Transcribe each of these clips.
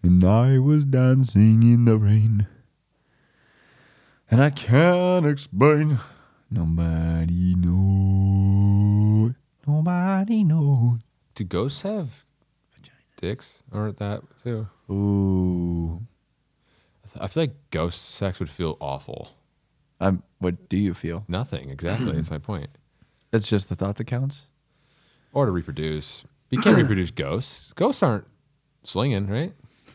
And I was dancing in the rain. And I can't explain. Nobody knows. Nobody knows. Do ghosts have dicks or that too? Ooh. I feel like ghost sex would feel awful. What do you feel? Nothing, exactly. That's my point. It's just the thought that counts? Or to reproduce. You can't reproduce ghosts. Ghosts aren't slinging, right?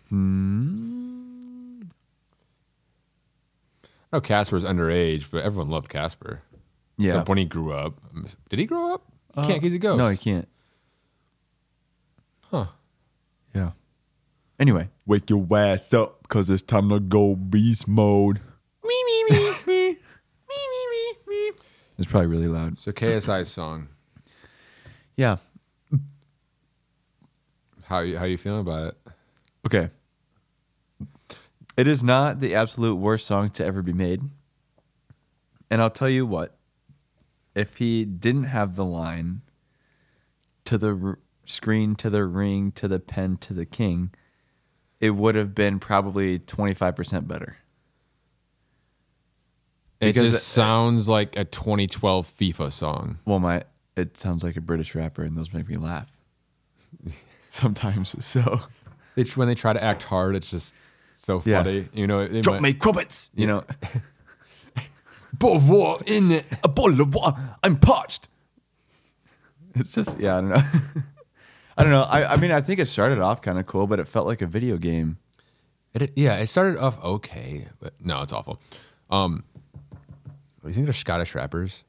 I know Casper's underage, but everyone loved Casper. Yeah. Except when he grew up. Did he grow up? He can't, he's a ghost. No, he can't. Huh. Yeah. Anyway, wake your ass up because it's time to go beast mode. Me, me, me, me. Me, me, me, me. It's probably really loud. So KSI's song. Yeah. How you feeling about it? Okay. It is not the absolute worst song to ever be made. And I'll tell you what. If he didn't have the line to the screen, to the ring, to the pen, to the king, it would have been probably 25% better. It just sounds like a 2012 FIFA song. Well, it sounds like a British rapper, and those make me laugh sometimes. So When they try to act hard, it's just so funny. You know, drop me crumpets. You know, bottle of water in it. A bottle of water. I'm parched. It's just I don't know. I don't know. I mean, I think it started off kind of cool, but it felt like a video game. It started off okay, but no, it's awful. Do you think they're Scottish rappers?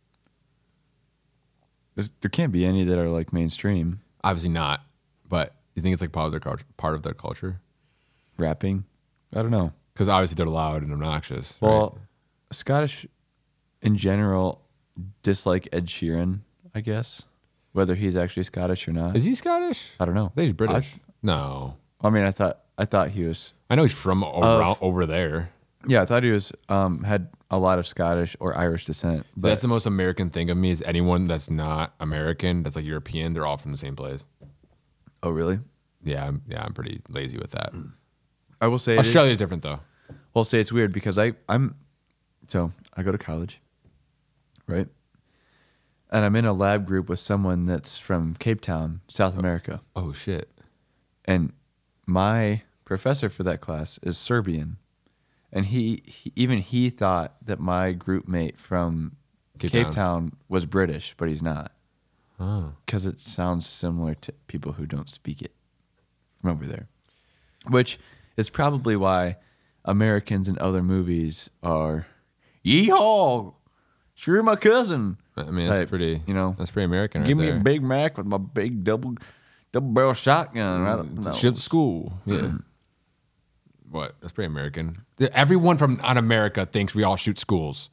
There can't be any that are like mainstream. Obviously not, but you think it's like part of their culture? Rapping? I don't know. Because obviously they're loud and obnoxious. Well, right? Scottish in general dislike Ed Sheeran, I guess. Whether he's actually Scottish or not. Is he Scottish? I don't know. I think he's British. No. I mean, I thought he was. I know he's from over there. Yeah, I thought he was had a lot of Scottish or Irish descent. But That's the most American thing of me is anyone that's not American, that's like European, they're all from the same place. Oh, really? Yeah, I'm pretty lazy with that. I will say Australia's different though. I'll say it's weird because I go to college, right? And I'm in a lab group with someone that's from Cape Town, South America. Oh shit. And my professor for that class is Serbian. And he thought that my group mate from Cape Town was British, but he's not. Oh. Because it sounds similar to people who don't speak it from over there. Which is probably why Americans in other movies are, yeehaw, sure my cousin. I mean, that's pretty, that's pretty American Give right me there. a Big Mac with my big double barrel shotgun. Right? Ship to school. Yeah. What? That's pretty American. Everyone from on America thinks we all shoot schools.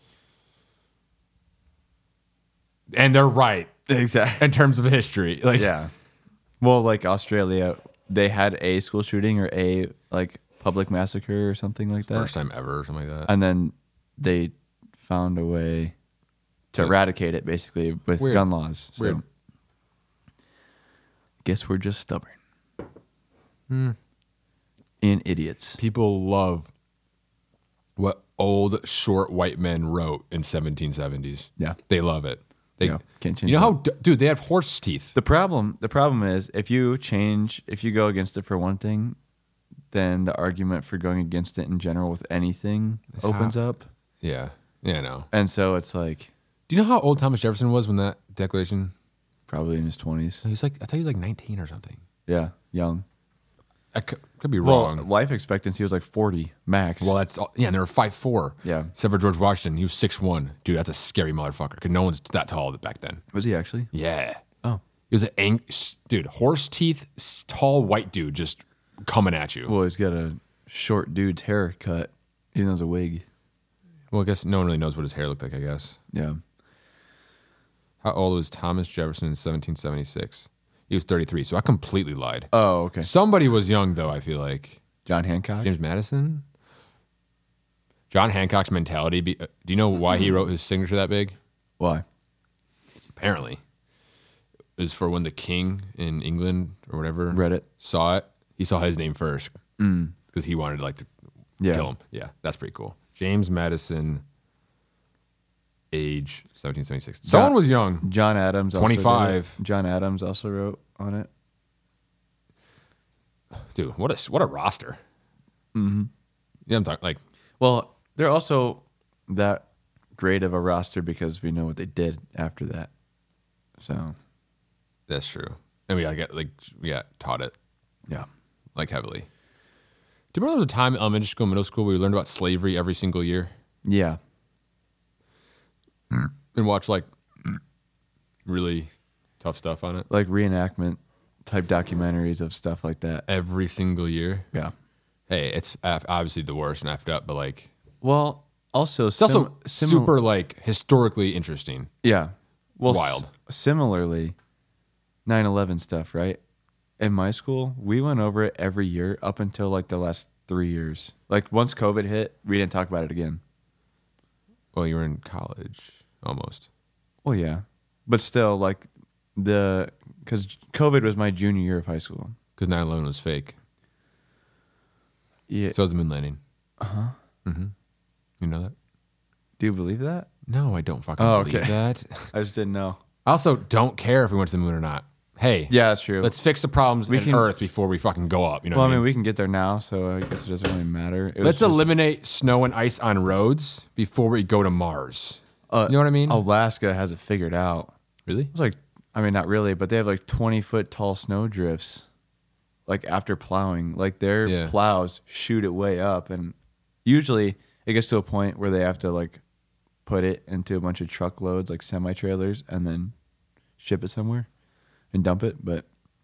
And they're right. Exactly. In terms of history. Yeah. Well, like Australia, they had a school shooting or a like public massacre or something like that. First time ever or something like that. And then they found a way to eradicate it basically with gun laws. So Weird. Guess we're just stubborn. And idiots. People love what old short white men wrote in 1770s. Yeah. They love it. Can't change you know how, dude, they have horse teeth. The problem is if you go against it for one thing, then the argument for going against it in general with anything opens up. Yeah. Yeah, I know. And so it's like. Do you know how old Thomas Jefferson was when that declaration? Probably in his 20s. I thought he was like 19 or something. Yeah, young. I could be wrong. Well, life expectancy was like 40 max. Well, that's all, and they were 5'4". Yeah. Except for George Washington, he was 6'1". Dude, that's a scary motherfucker. Because no one's that tall back then. Was he actually? Yeah. Oh. He was dude, horse teeth, tall white dude just coming at you. Well, he's got a short dude's haircut. Even though it's a wig. Well, I guess no one really knows what his hair looked like, I guess. Yeah. How old was Thomas Jefferson in 1776? He was 33, so I completely lied. Oh, okay. Somebody was young, though, I feel like. John Hancock? James Madison? John Hancock's mentality. Do you know why he wrote his signature that big? Why? Apparently. It was for when the king in England or whatever Read it. saw it. He saw his name first because he wanted to kill him. Yeah, that's pretty cool. James Madison, age 1776. Someone was young. John Adams, 25. John Adams also wrote on it. Dude, what a roster. Mm-hmm. Yeah, I'm talking Well, they're also that great of a roster because we know what they did after that. So that's true, and we got taught it yeah, heavily. Do you remember there was a time in elementary school, middle school, where we learned about slavery every single year? Yeah. And watch really tough stuff on it? Like reenactment type documentaries of stuff like that. Every single year? Yeah. Hey, it's obviously the worst and effed up, but well, also it's also super historically interesting. Yeah. Well, wild. Similarly, 9/11 stuff, right? In my school, we went over it every year up until the last 3 years. Once COVID hit, we didn't talk about it again. Well, you were in college almost. Well, yeah. But still, because COVID was my junior year of high school. Because 9/11 was fake. Yeah. So was the moon landing. Uh-huh. Mm-hmm. You know that? Do you believe that? No, I don't fucking believe that. I just didn't know. I also don't care if we went to the moon or not. Hey. Yeah, that's true. Let's fix the problems in Earth before we fucking go up. You know well, what I mean? We can get there now, so I guess it doesn't really matter. Let's eliminate snow and ice on roads before we go to Mars. You know what I mean? Alaska has it figured out. Really? It's not really, but they have 20-foot tall snow drifts. After plowing, their plows shoot it way up, and usually it gets to a point where they have to put it into a bunch of truckloads, semi trailers, and then ship it somewhere and dump it. But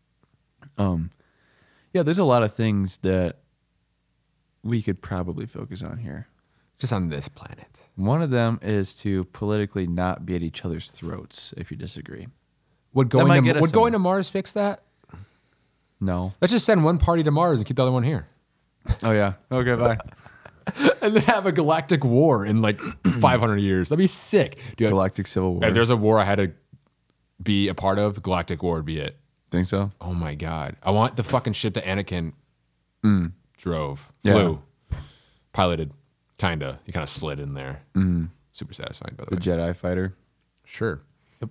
there's a lot of things that we could probably focus on here. Just on this planet. One of them is to politically not be at each other's throats if you disagree. Would going to Mars fix that? No. Let's just send one party to Mars and keep the other one here. Oh, yeah. Okay, bye. And then have a galactic war in 500 years. That'd be sick. Dude, Galactic Civil War. If there's a war I had to be a part of, Galactic War would be it. Think so? Oh my God. I want the fucking ship that Anakin flew, piloted, kinda. He kind of slid in there. Super satisfying, by the way. The Jedi fighter. Sure. Yep.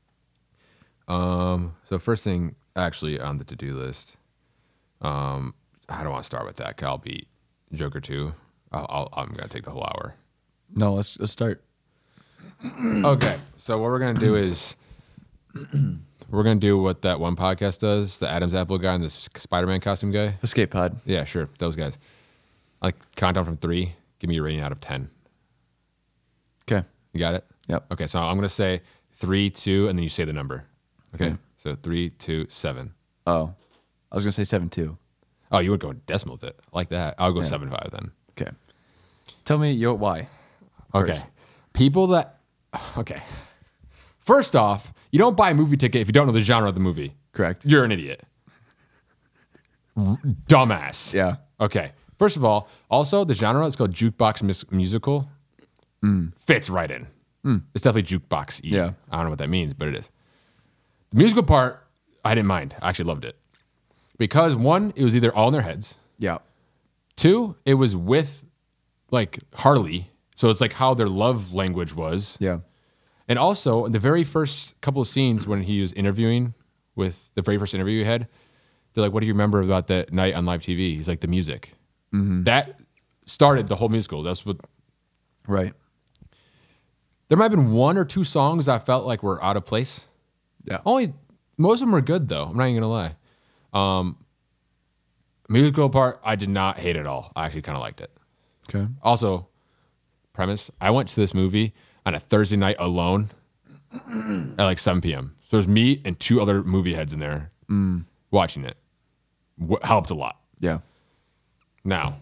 So first thing actually on the to-do list, I don't want to start with that, 'cause I'll beat Joker 2. I'm going to take the whole hour. No, let's start. Okay, so what we're going to do is we're going to do what that one podcast does, the Adam's Apple guy and the Spider-Man costume guy. Escape Pod. Yeah, sure, those guys. Count down from 3. Give me a rating out of 10. Okay. You got it? Yep. Okay, so I'm going to say 3, 2, and then you say the number. Okay. So 3, 2, 7. Oh, I was going to say 7-2. Oh, you would go decimal with it. I like that. I'll go 7-5 then. Okay. Tell me why. Okay. First. People that... Okay. First off, you don't buy a movie ticket if you don't know the genre of the movie. Correct. You're an idiot. Dumbass. Yeah. Okay. First of all, also the genre is called jukebox musical. Fits right in. It's definitely jukebox-y. Yeah. I don't know what that means, but it is. The musical part, I didn't mind. I actually loved it. Because 1, it was either all in their heads. Yeah. 2, it was with Harley. So it's how their love language was. Yeah. And also, in the very first couple of scenes when he was interviewing with the very first interview he had, they're like, what do you remember about that night on live TV? He's like, the music. That started the whole musical. That's what. Right. There might have been 1 or 2 songs I felt like were out of place. Yeah. Most of them were good, though. I'm not even going to lie. Musical part, I did not hate at all. I actually kind of liked it. Okay. Also, premise, I went to this movie on a Thursday night alone at 7 p.m. So there's me and 2 other movie heads in there watching it. Helped a lot. Yeah. Now,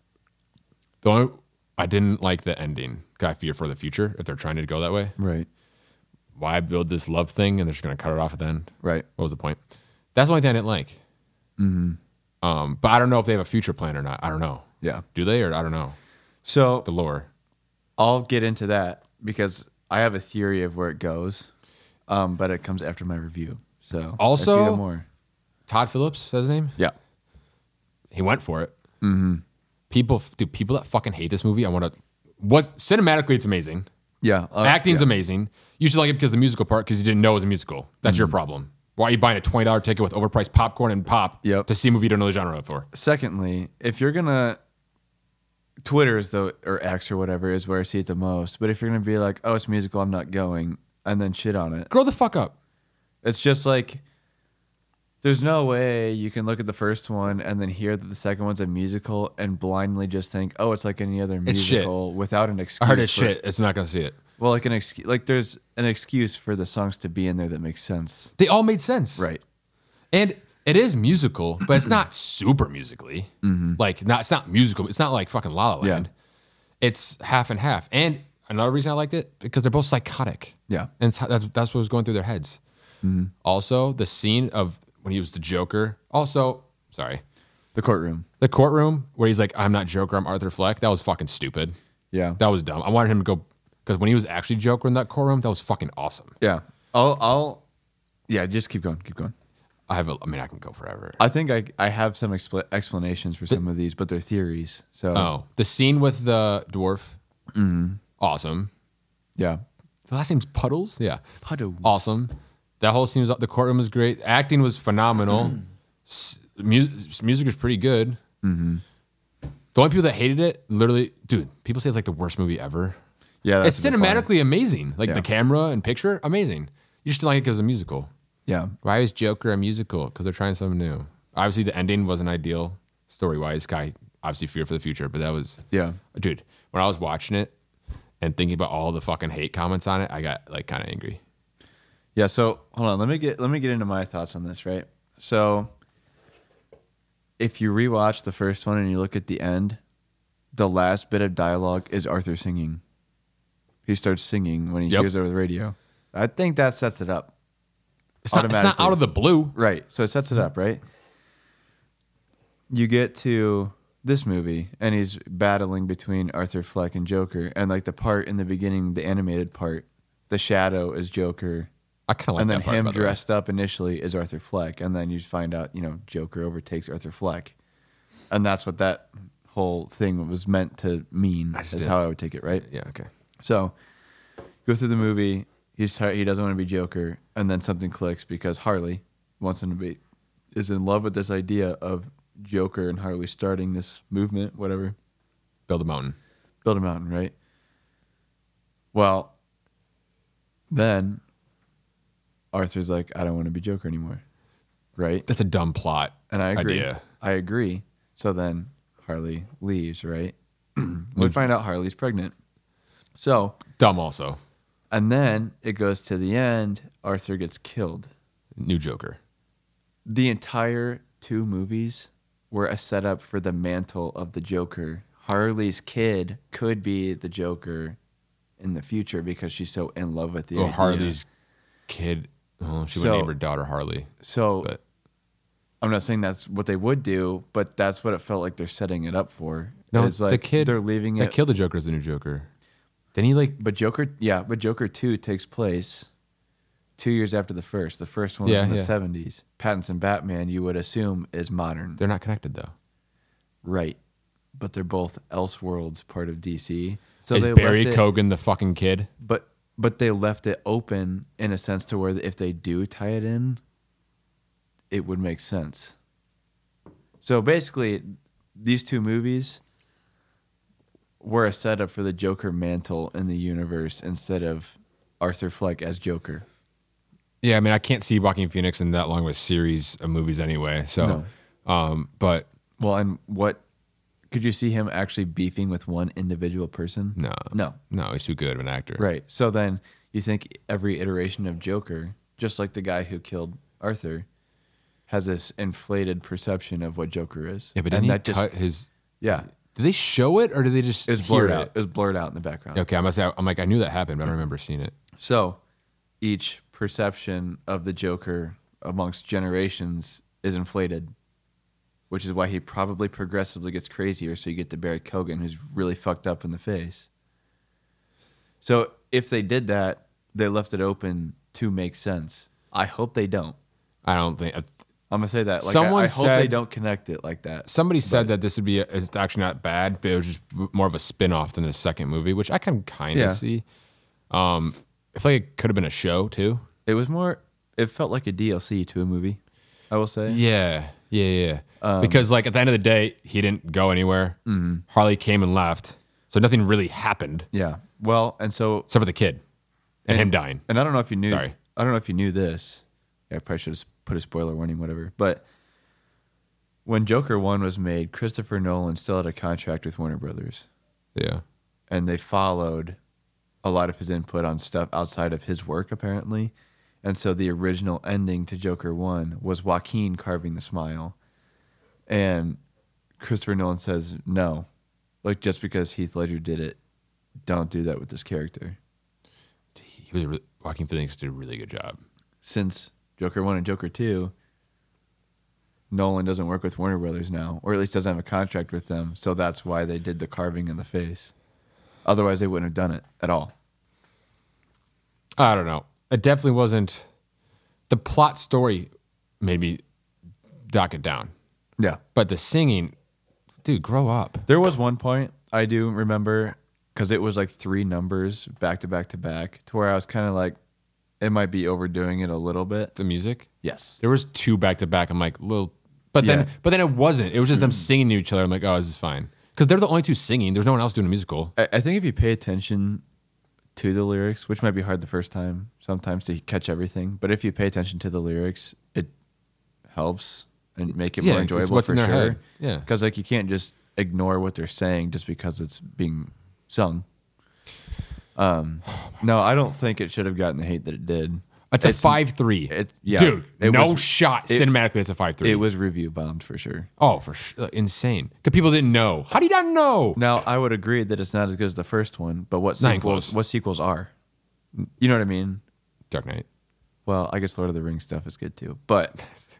I didn't like the ending. I fear for the future if they're trying to go that way. Right. Why build this love thing and they're just going to cut it off at the end? Right. What was the point? That's the only thing I didn't like. But I don't know if they have a future plan or not. I don't know. Yeah. Do they, or I don't know. So The lore. I'll get into that because I have a theory of where it goes, but it comes after my review. So Also- if you have more. Todd Phillips, is that his name? Yeah. He went for it. People that fucking hate this movie, what cinematically it's amazing. Yeah. Acting's yeah. amazing. You should like it because of the musical part, because you didn't know it was a musical. That's your problem. Why are you buying a $20 ticket with overpriced popcorn and pop to see a movie you don't know the genre for? Secondly, if you're gonna, Twitter is or X or whatever is where I see it the most. But if you're gonna be like, oh, it's a musical, I'm not going, and then shit on it, Grow the fuck up. it's just like, there's no way you can look at the first one and then hear that the second one's a musical and blindly just think, oh, it's like any other It's shit. musical without an excuse. I heard it's shit. It's not gonna see it. Well, like an excuse, like there's an excuse for the songs to be in there that makes sense. They all made sense, Right. And it is musical, but it's not super musically. It's not musical. It's not like fucking La La Land. Yeah. It's half and half. And another reason I liked it, because they're both psychotic. Yeah. And that's what was going through their heads. Also, the scene of when he was the Joker. Also, sorry, The courtroom. the courtroom where he's like, "I'm not Joker, I'm Arthur Fleck." That was fucking stupid. Yeah. That was dumb. I wanted him to go, because when he was actually Joker in that courtroom, that was fucking awesome. Yeah. Yeah, just keep going. Keep going. I can go forever. I think I have some explanations for some of these, but they're theories. So, Oh, the scene with the dwarf, awesome. yeah. The last name's Puddles? Yeah. Puddles. Awesome. That whole scene the courtroom was great. Acting was phenomenal. Music was pretty good. The only people that hated it, literally, dude, people say it's like the worst movie ever. Yeah, It's that's a big flaw. cinematically amazing. Like Yeah. the camera and picture, amazing. You just didn't like it because it was a musical. Yeah. Why is Joker a musical? Because they're trying something new. Obviously, the ending wasn't ideal story-wise. Guy obviously feared for the future, but that was, Yeah. dude, when I was watching it and thinking about all the fucking hate comments on it, I got like kind of angry. Yeah, so hold on, let me get into my thoughts on this, right? So if you rewatch the first one and you look at the end, the last bit of dialogue is Arthur singing. He starts singing when he hears over the radio. I think that sets it up. It's not out of the blue. Right. So it sets it up, right? You get to this movie and he's battling between Arthur Fleck and Joker, and like the part in the beginning, the animated part, the shadow is Joker. I kind of like And then that part, him by the way. dressed up initially is Arthur Fleck, and then you find out, Joker overtakes Arthur Fleck, and that's what that whole thing was meant to mean. Is how I would take it, right? Yeah, okay. So go through the movie. He doesn't want to be Joker, and then something clicks because Harley wants him to be, is in love with this idea of Joker and Harley starting this movement, whatever. Build a mountain. Build a mountain, right? Well, then Arthur's like, I don't want to be Joker anymore, right? That's a dumb plot. And I agree. Idea. I agree. So then Harley leaves, right? We find out Harley's pregnant. So, Dumb also. and then it goes to the end. Arthur gets killed. New Joker. The entire 2 movies were a setup for the mantle of the Joker. Harley's kid could be the Joker in the future because she's so in love with the idea. Harley's kid. Oh, she would name her daughter Harley. So But I'm not saying that's what they would do, but that's what it felt like they're setting it up for. no, It's like the kid. they're leaving that it. killed the Joker is the new Joker. Then he like. But Joker 2 takes place 2 years after the first. The first one was in the 70s. Pattinson Batman, you would assume, is modern. They're not connected though. Right. But they're both Elseworlds part of DC. So Is they Barry left it, Keoghan the fucking kid? but they left it open in a sense to where if they do tie it in, it would make sense. So basically, these 2 movies were a setup for the Joker mantle in the universe instead of Arthur Fleck as Joker. Yeah, I mean, I can't see Joaquin Phoenix in that long of a series of movies anyway. So, but Well, and what could you see him actually beefing with one individual person? no, he's too good of an actor. Right. So then you think every iteration of Joker, just like the guy who killed Arthur, has this inflated perception of what Joker is. Yeah, but didn't he cut his? Yeah. Did they show it or did they just? It was blurred out. It was blurred out in the background. Okay, I'm like, I knew that happened, but I don't remember seeing it. So each perception of the Joker amongst generations is inflated, which is why he probably progressively gets crazier. So you get to Barry Keoghan, who's really fucked up in the face. So if they did that, they left it open to make sense. I hope they don't. I don't think. I'm gonna say that. Like, Someone I hope they said- don't connect it like that. Somebody said that this would be it's actually not bad, but it was just more of a spin-off than a second movie, which I can kind of Yeah. see. I feel like it could have been a show too. It was more. It felt like a DLC to a movie. I will say. Yeah. Because like at the end of the day, he didn't go anywhere. Harley came and left, so nothing really happened Yeah. Well, and so except for the kid and him dying. And I don't know if you knew. Sorry. I don't know if you knew this. Yeah, I probably should have put a spoiler warning, whatever. But when Joker 1 was made, Christopher Nolan still had a contract with Warner Brothers, Yeah. and they followed a lot of his input on stuff outside of his work, apparently. And so the original ending to Joker 1 was Joaquin carving the smile, and Christopher Nolan says no, like just because Heath Ledger did it, don't do that with this character. Joaquin Phoenix did a really good job. Since Joker 1 and Joker 2, Nolan doesn't work with Warner Brothers now, or at least doesn't have a contract with them, so that's why they did the carving in the face. Otherwise, they wouldn't have done it at all. I don't know. It definitely wasn't. The plot story made me dock it down, Yeah. but the singing, dude, grow up. There was one point I do remember, because it was like 3 numbers back to back to back, to where I was kind of like, it might be overdoing it a little bit. The music. Yes. There was 2 back to back. I'm like, little, but then it wasn't. It was just them singing to each other. I'm like, oh, this is fine, because they're the only 2 singing. There's no one else doing a musical. I think if you pay attention to the lyrics, which might be hard the first time sometimes to catch everything, but if you pay attention to the lyrics, it helps and make it more it's enjoyable what's for in their sure. head. Yeah. Because like you can't just ignore what they're saying just because it's being sung. No, I don't think it should have gotten the hate that it did. It's a 5.3. Yeah, dude. it No was- shot. Cinematically, it's a 5.3. It was review bombed for sure. Oh, for sure, insane. Because people didn't know. How do you not know? Now, I would agree that it's not as good as the first one, but what Not even sequels? close. What sequels are? You know what I mean? Dark Knight. Well, I guess Lord of the Rings stuff is good too, but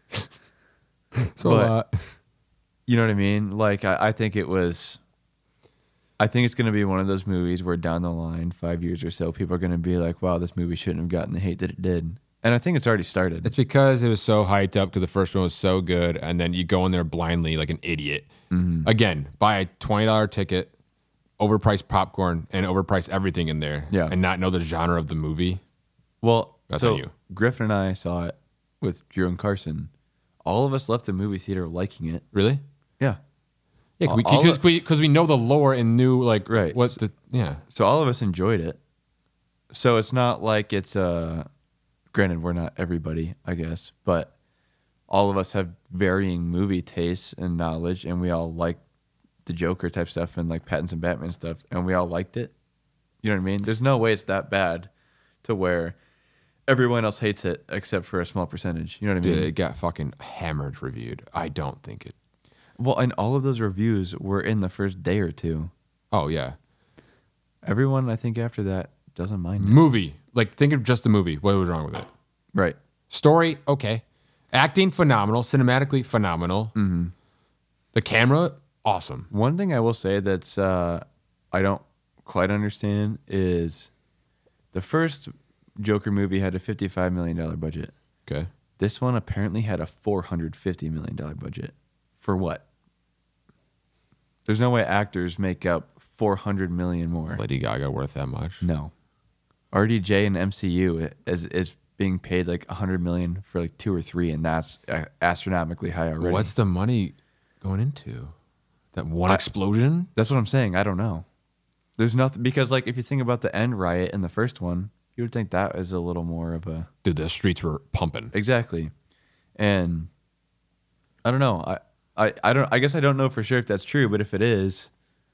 So But- you know what I mean? Like, I think it was. I think it's going to be one of those movies where down the line, 5 years or so, people are going to be like, "Wow, this movie shouldn't have gotten the hate that it did." And I think it's already started. it's because it was so hyped up because the first one was so good, and then you go in there blindly like an idiot. Again, buy a $20 ticket, overpriced popcorn, and overpriced everything in there, Yeah. and not know the genre of the movie. Well, That's so on you. Griffin and I saw it with Drew and Carson. All of us left the movie theater liking it. Really? Yeah. Yeah, All because we know the lore and knew like Right. what the So all of us enjoyed it. So it's not like it's granted we're not everybody, I guess, but all of us have varying movie tastes and knowledge, and we all like the Joker type stuff and like Pattinson Batman stuff, and we all liked it. You know what I mean? There's no way it's that bad to where everyone else hates it except for a small percentage. You know what I mean? Dude, it got fucking hammered reviewed. I don't think it. Well, and all of those reviews were in the first day or two. Oh yeah, Everyone, I think, after that doesn't mind it. movie. Like think of just the movie. What was wrong with it? Right. Story, okay. Acting, phenomenal. Cinematically, phenomenal. Mm-hmm. The camera, awesome. One thing I will say that's I don't quite understand is the first Joker movie had a $55 million budget. Okay. This one apparently had a $450 million budget. For what? There's no way actors make up $400 million more. Lady Gaga worth that much? No. RDJ and MCU is being paid like $100 million for like 2 or 3, and that's astronomically high already. What's the money going into? That one explosion? That's what I'm saying. I don't know. There's nothing, because like if you think about the end riot in the first one, you would think that is a little more of a Dude, the streets were pumping. exactly. And I don't know. I guess I don't know for sure if that's true, but if it is,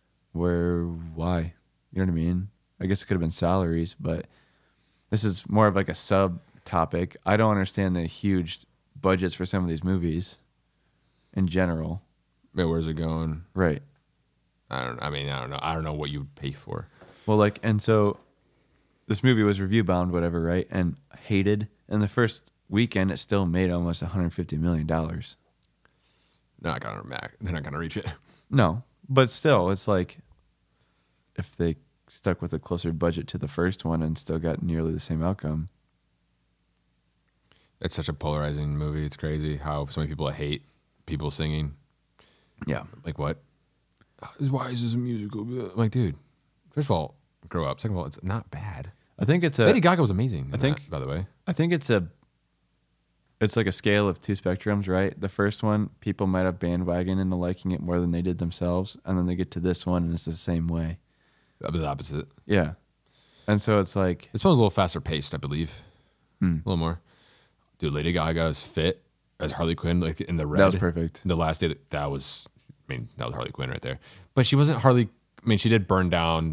why? You know what I mean? I guess it could have been salaries, but this is more of like a sub topic. I don't understand the huge budgets for some of these movies in general. Wait, where's it going? Right. I don't know. I don't know what you would pay for. Well, like, and so this movie was review bound, whatever, right? And hated. And the first weekend, it still made almost $150 million. They're not gonna reach it. No, but still, it's like if they stuck with a closer budget to the first one and still got nearly the same outcome. It's such a polarizing movie. It's crazy how so many people hate people singing. Yeah. Like, what? Why is this a musical? I'm like, dude, first of all, grow up. Second of all, it's not bad. I think it's Lady Gaga was amazing. By the way. I think it's like a scale of two spectrums, right? The first one, people might have bandwagon into liking it more than they did themselves, and then they get to this one and it's the same way. The opposite. Yeah. And so it's like, This one's a little faster paced, I believe. A little more. Dude, Lady Gaga is fit as Harley Quinn, like in the red. that was perfect. The last day that was Harley Quinn right there. But she wasn't Harley. I mean, she did burn down.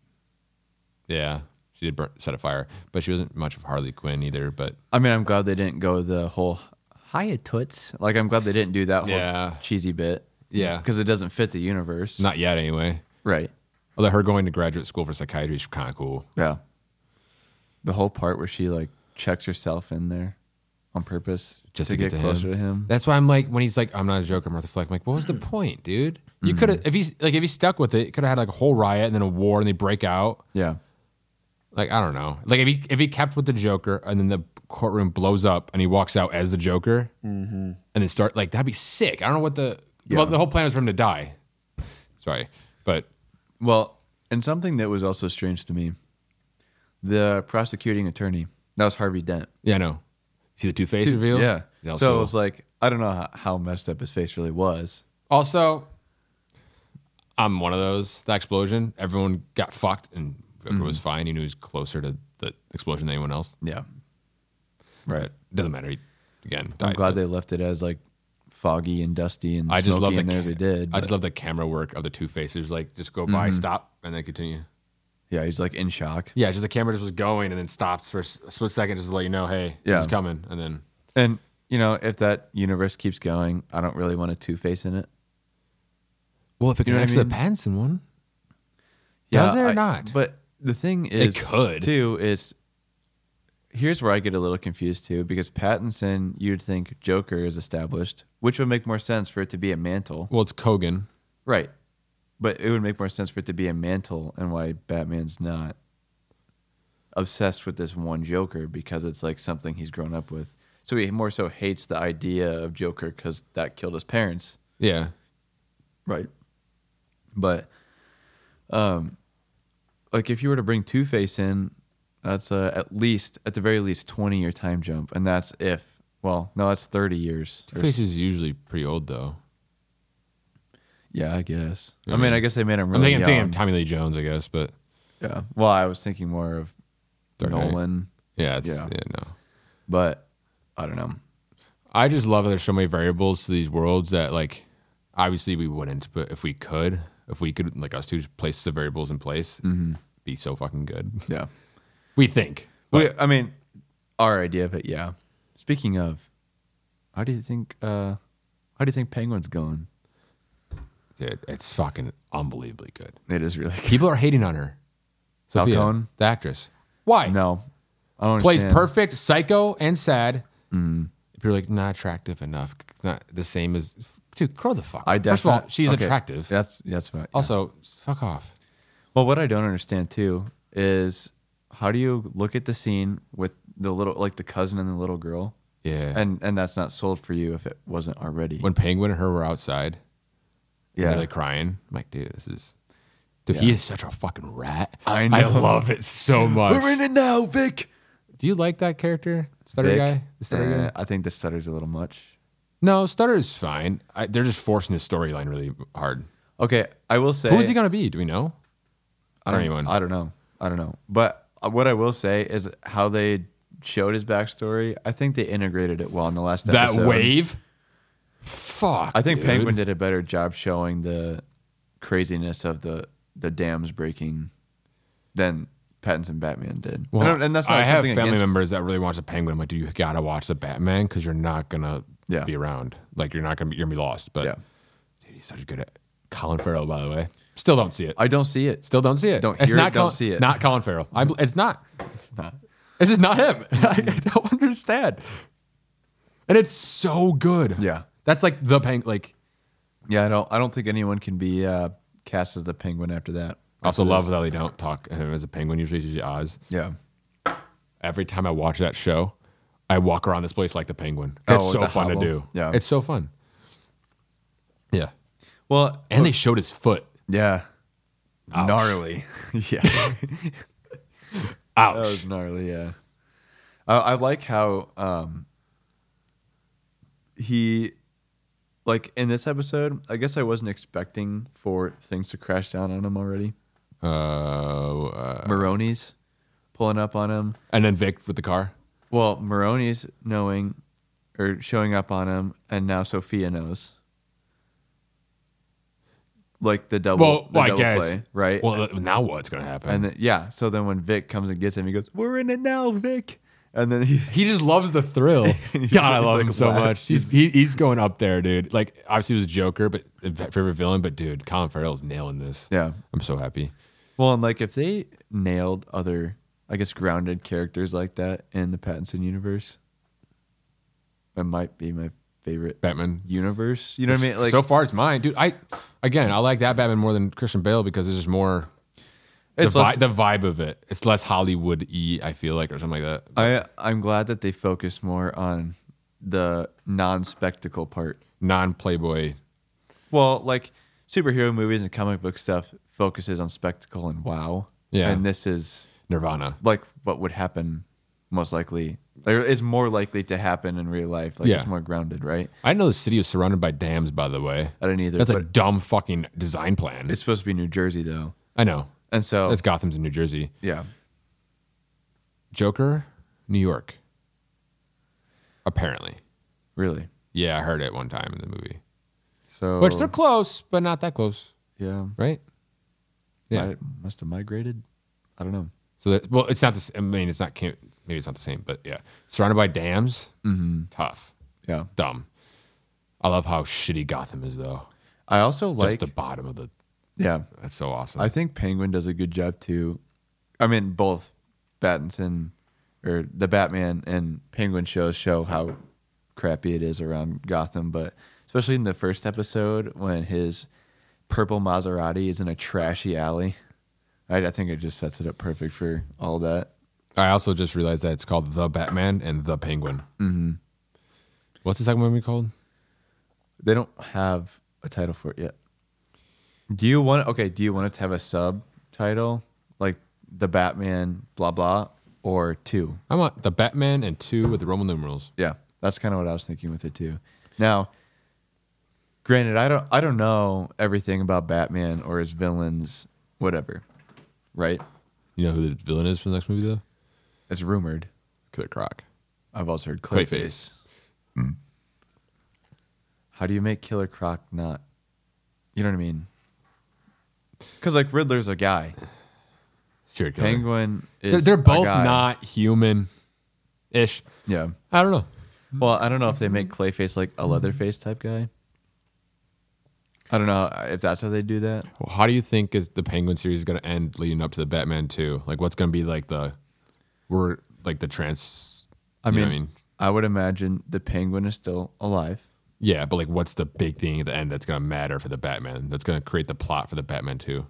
Yeah, she did set a fire, but she wasn't much of Harley Quinn either. But I mean, I'm glad they didn't go the whole hiya toots. Like, I'm glad they didn't do that whole cheesy bit. Yeah. Because it doesn't fit the universe. not yet anyway. Right. Although her going to graduate school for psychiatry is kind of cool. Yeah. The whole part where she like checks herself in there on purpose Just to to get get to closer him. to him. That's why I'm like, when he's like, I'm not a Joker, Martha Fleck. I'm like, what was the point, dude? You could have, if he stuck with it, could have had like a whole riot and then a war and they break out. Yeah. Like, I don't know. Like, if he kept with the Joker and then the courtroom blows up and he walks out as the Joker and then start, like, that'd be sick. I don't know what well, the whole plan was for him to die. Sorry. But Well, and something that was also strange to me, the prosecuting attorney, that was Harvey Dent. yeah, no. See the Two-Face reveal? Yeah. That was So cool. it was like, I don't know how messed up his face really was. Also, I'm one of those. That explosion, everyone got fucked and Joker was fine. He knew he was closer to the explosion than anyone else. Yeah. Right. But doesn't matter. He, again, died. I'm glad But they left it as like foggy and dusty and I just love smoky the in there as they did. I just but- love the camera work of the Two-Facers. Like, just go by, stop, and then continue. Yeah, he's like in shock. Yeah, just the camera just was going and then stops for a split second just to let you know, hey, Yeah. this is coming. And then, And, you know, if that universe keeps going, I don't really want a Two-Face in it. well, if it You know what I connects to the mean? Pattinson one, does it or I- not? But the thing is, could. too, is here's where I get a little confused too, because Pattinson, you'd think Joker is established, which would make more sense for it to be a mantle. Well, it's Kogan. Right. But it would make more sense for it to be a mantle, and why Batman's not obsessed with this one Joker, because it's like something he's grown up with. So he more so hates the idea of Joker because that killed his parents. Yeah. Right. But, like if you were to bring Two-Face in, that's at the very least 20-year time jump, and that's that's 30 years. Two-Face is usually pretty old, though. Yeah, I guess. Yeah. I mean, I guess they made him I'm really thinking young. of Tommy Lee Jones, I guess, but Yeah. Well, I was thinking more of Dark Knight. Nolan, yeah, Yeah. no. but I don't know. I just love that there's so many variables to these worlds that, like, obviously we wouldn't, but if we could, like us two, place the variables in place, be so fucking good. Yeah. We think. But I mean, our idea of it, yeah. Speaking of, how do you think Penguin's going? dude, it's fucking unbelievably good. It is really good. People are hating on her. Sophia, Falcone? the actress. Why? No. I don't Plays understand. perfect, psycho and sad. People are like, not attractive enough. Not the same as, dude, grow the fuck. First of all, she's okay, attractive. That's right. Yeah. Also, fuck off. Well, what I don't understand too is how do you look at the scene with the little, like the cousin and the little girl, Yeah. and that's not sold for you if it wasn't already. When Penguin and her were outside, yeah. and they're like crying, I'm like, dude, Yeah. he is such a fucking rat. I know. I love it so much. We're in it now, Vic. Do you like that character, Stutter Vic? guy? The Stutter guy? I think the stutter's a little much. No, Stutter is fine. They're just forcing his storyline really hard. Okay, I will say. Who is he gonna be? Do we know? I don't anyone? I don't know. But what I will say is how they showed his backstory. I think they integrated it well in the last That episode. wave. Fuck. I think dude. Penguin did a better job showing the craziness of the dams breaking than Pattinson Batman did. Well, and that's not I have something family against- members that really watch the Penguin. I'm like, dude, you gotta watch the Batman because you're not gonna Yeah. be around. Like, you're gonna be lost. But Yeah. dude, he's such a good at Colin Farrell, by the way. Still don't see it. I don't see it. Still don't see it. Don't It's hear not it, don't see it. Not Colin Farrell. It's not. It's not. It's just not him. I don't understand. And it's so good. Yeah. That's like the Penguin. Like, Yeah, I don't think anyone can be cast as the Penguin after that. I also After love this. that they don't talk him as a penguin. Usually it's usually Oz. Yeah. Every time I watch that show, I walk around this place like the Penguin. It's Oh, so the fun hobble. to do. Yeah. It's so fun. Yeah. Well, And they showed his foot. yeah. Ouch. Gnarly. Yeah. Ouch. That was gnarly, yeah. I like how he, like in this episode, I guess I wasn't expecting for things to crash down on him already. Maroney's pulling up on him. And then Vic with the car. Well, Maroney's knowing or showing up on him, and now Sophia knows. Like the double, Well, I double guess. play, right? Well, now what's going to happen? And then, yeah, so then when Vic comes and gets him, he goes, "We're in it now, Vic." And then he just loves the thrill. He's God, I just love like, him so wow. much. He's going up there, dude. Like, obviously, he was Joker, but favorite villain. But dude, Colin Farrell's nailing this. yeah. I'm so happy. Well, and like if they nailed other, I guess, grounded characters like that in the Pattinson universe, that might be my favorite Batman. universe. You know what I mean? Like, So far, it's mine, dude. I like that Batman more than Christian Bale because there's just more. it's the, less, the vibe of it. It's less Hollywood-y, I feel like, or something like that. I'm glad that they focus more on the non-spectacle part. Non-Playboy. Well, like superhero movies and comic book stuff focuses on spectacle and wow. Yeah. And this is Nirvana. like what would happen most likely. Or is more likely to happen in real life. Like Yeah. it's more grounded, right? I didn't know the city was surrounded by dams, by the way. I didn't either. That's a but dumb fucking design plan. it's supposed to be New Jersey though. I know. And so That's Gotham's in New Jersey. yeah. Joker, New York. Apparently. Really. Yeah, I heard it one time in the movie. So Which they're close, but not that close, yeah. right? Yeah. Must have migrated. I don't know. So that, well, it's not the. I mean, it's not. Maybe it's not the same, but yeah, surrounded by dams. Mm-hmm. Tough, Yeah. dumb. I love how shitty Gotham is, though. I also like Just the bottom of the. yeah. That's so awesome. I think Penguin does a good job too. I mean, both Pattinson or the Batman and Penguin shows show how crappy it is around Gotham, but especially in the first episode when his purple Maserati is in a trashy alley. I think it just sets it up perfect for all that. I also just realized that it's called The Batman and The Penguin. Mm-hmm. What's the second movie called? They don't have a title for it yet. Do you want it to have a subtitle like The Batman blah blah or 2? I want The Batman and 2 with the Roman numerals. Yeah, that's kind of what I was thinking with it too. Now, granted, I don't know everything about Batman or his villains, whatever, right? You know who the villain is for the next movie, though? It's rumored. Killer Croc. I've also heard Clayface. Clayface. How do you make Killer Croc not? You know what I mean? Because like Riddler's a guy, Serial killer. Penguin is. They're a both guy. not human-ish. Yeah. I don't know. Well, I don't know if they make Clayface like a Leatherface type guy. I don't know if that's how they do that. Well, how do you think is the Penguin series is going to end leading up to the Batman 2? Like, what's going to be like the trans? I you know mean, what I mean, I would imagine the Penguin is still alive. yeah, but like, what's the big thing at the end that's going to matter for the Batman? That's going to create the plot for the Batman 2?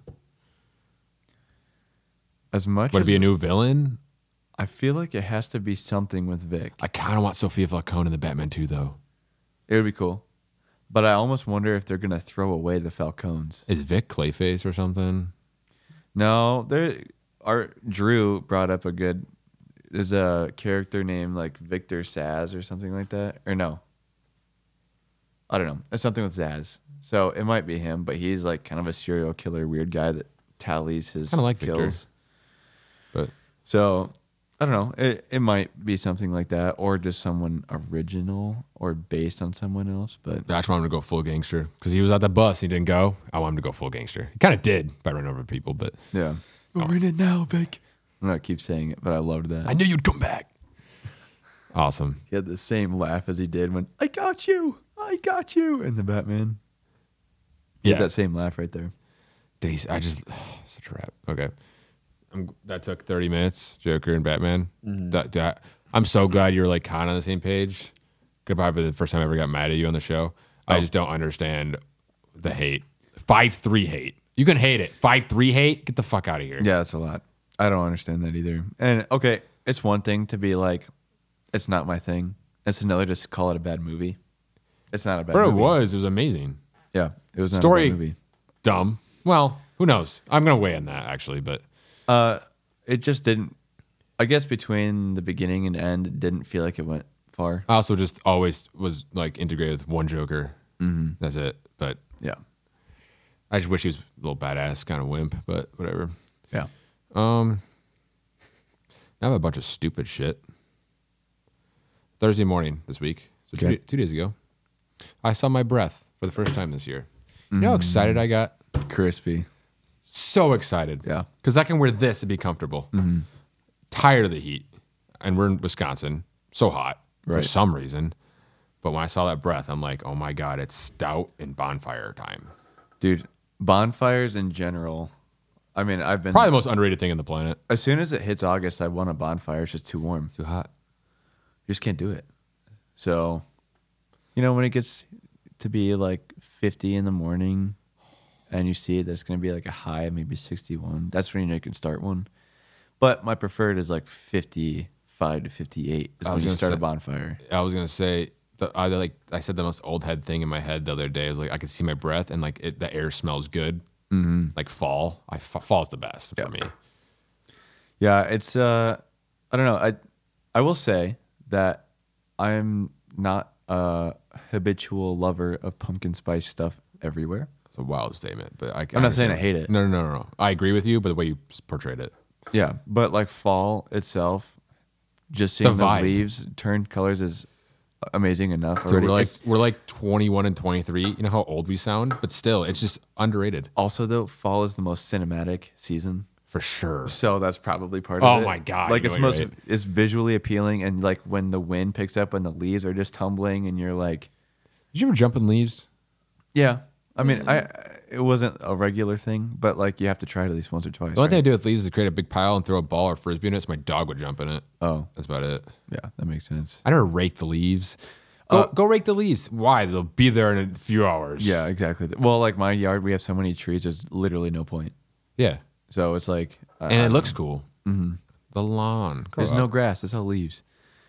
As much Would as it be a new villain? I feel like it has to be something with Vic. I kind of want Sophia Falcone in the Batman 2, though. It would be cool. But I almost wonder if they're going to throw away the Falcons. Is Vic Clayface or something? No, Drew brought up there's a character named like Victor Saz or something like that. Or no. I don't know. It's something with Zaz. So it might be him, but he's like kind of a serial killer weird guy that tallies his Kinda like Victor. kills. But So I don't know. It might be something like that, or just someone original or based on someone else. But I just want him to go full gangster because he was at the bus. He didn't go. I want him to go full gangster. He kind of did by running over people, but yeah, we're in it now, Vic. I'm not keep saying it, but I loved that. I knew you'd come back. Awesome. He had the same laugh as he did when I got you in the Batman. He Yeah, had that same laugh right there. Days. Such a rap. Okay, that took 30 minutes. Joker and Batman. I'm so glad you're like kind of on the same page. Could probably be the first time I ever got mad at you on the show. I just don't understand the hate. 5-3 hate. You can hate it. 5-3 hate. Get the fuck out of here. Yeah, that's a lot. I don't understand that either. And okay, it's one thing to be like, it's not my thing. It's another just call it a bad movie. It's not a bad For movie. it was amazing. Yeah, it was not Story- a bad movie. Dumb. Well, who knows? I'm gonna weigh in that actually, but It just didn't. I guess between the beginning and end, it didn't feel like it went far. I also just always was like integrated with one Joker. Mm-hmm. That's it. But Yeah, I just wish he was a little badass, kind of wimp. But whatever. yeah. Now I have a bunch of stupid shit. Thursday morning this week, so Okay. 2 days ago, I saw my breath for the first time this year. You know how excited I got? Crispy. So excited. Yeah. Because I can wear this and be comfortable. Tired of the heat. And we're in Wisconsin. So hot for Right. some reason. But when I saw that breath, I'm like, oh my God, it's stout and bonfire time. Dude, bonfires in general. I mean, I've been Probably the most underrated thing on the planet. as soon as it hits August, I want a bonfire. It's just too warm. Too hot. You just can't do it. So, when it gets to be like 50 in the morning and you see there's going to be like a high of maybe 61, that's when you can start one. But my preferred is like 55 to 58 is I when was you gonna start a say- bonfire. I was going to say, I said the most old head thing in my head the other day. I was like, I could see my breath and like the air smells good. Mm-hmm. Like fall. Fall's the best for me. Yeah, it's I don't know. I will say that I'm not a habitual lover of pumpkin spice stuff everywhere. It's a wild statement, but I'm not saying I hate it. No. I agree with you, but the way you portrayed it. Yeah, but like fall itself, just seeing the vibe. leaves turn colors is amazing enough So already. we're like 21 and 23. You know how old we sound, but still, it's just underrated Also, though, fall is the most cinematic season, for sure. so that's probably part of Oh it. my God, Like you it's know you're most right. it's visually appealing, and like when the wind picks up and the leaves are just tumbling, and you're like, Did you ever jump in leaves? yeah. I mean, it wasn't a regular thing, but like you have to try it at least once or twice. The only thing I right? do with leaves is create a big pile and throw a ball or frisbee in it, so my dog would jump in it. Oh, That's about it. yeah, that makes sense. I never rake the leaves. Go rake the leaves. Why? They'll be there in a few hours. Yeah, exactly. Well, like my yard, we have so many trees. There's literally no point. Yeah. So it's like, And it looks cool. Mm-hmm. The lawn. Grow there's up. no grass. It's all leaves.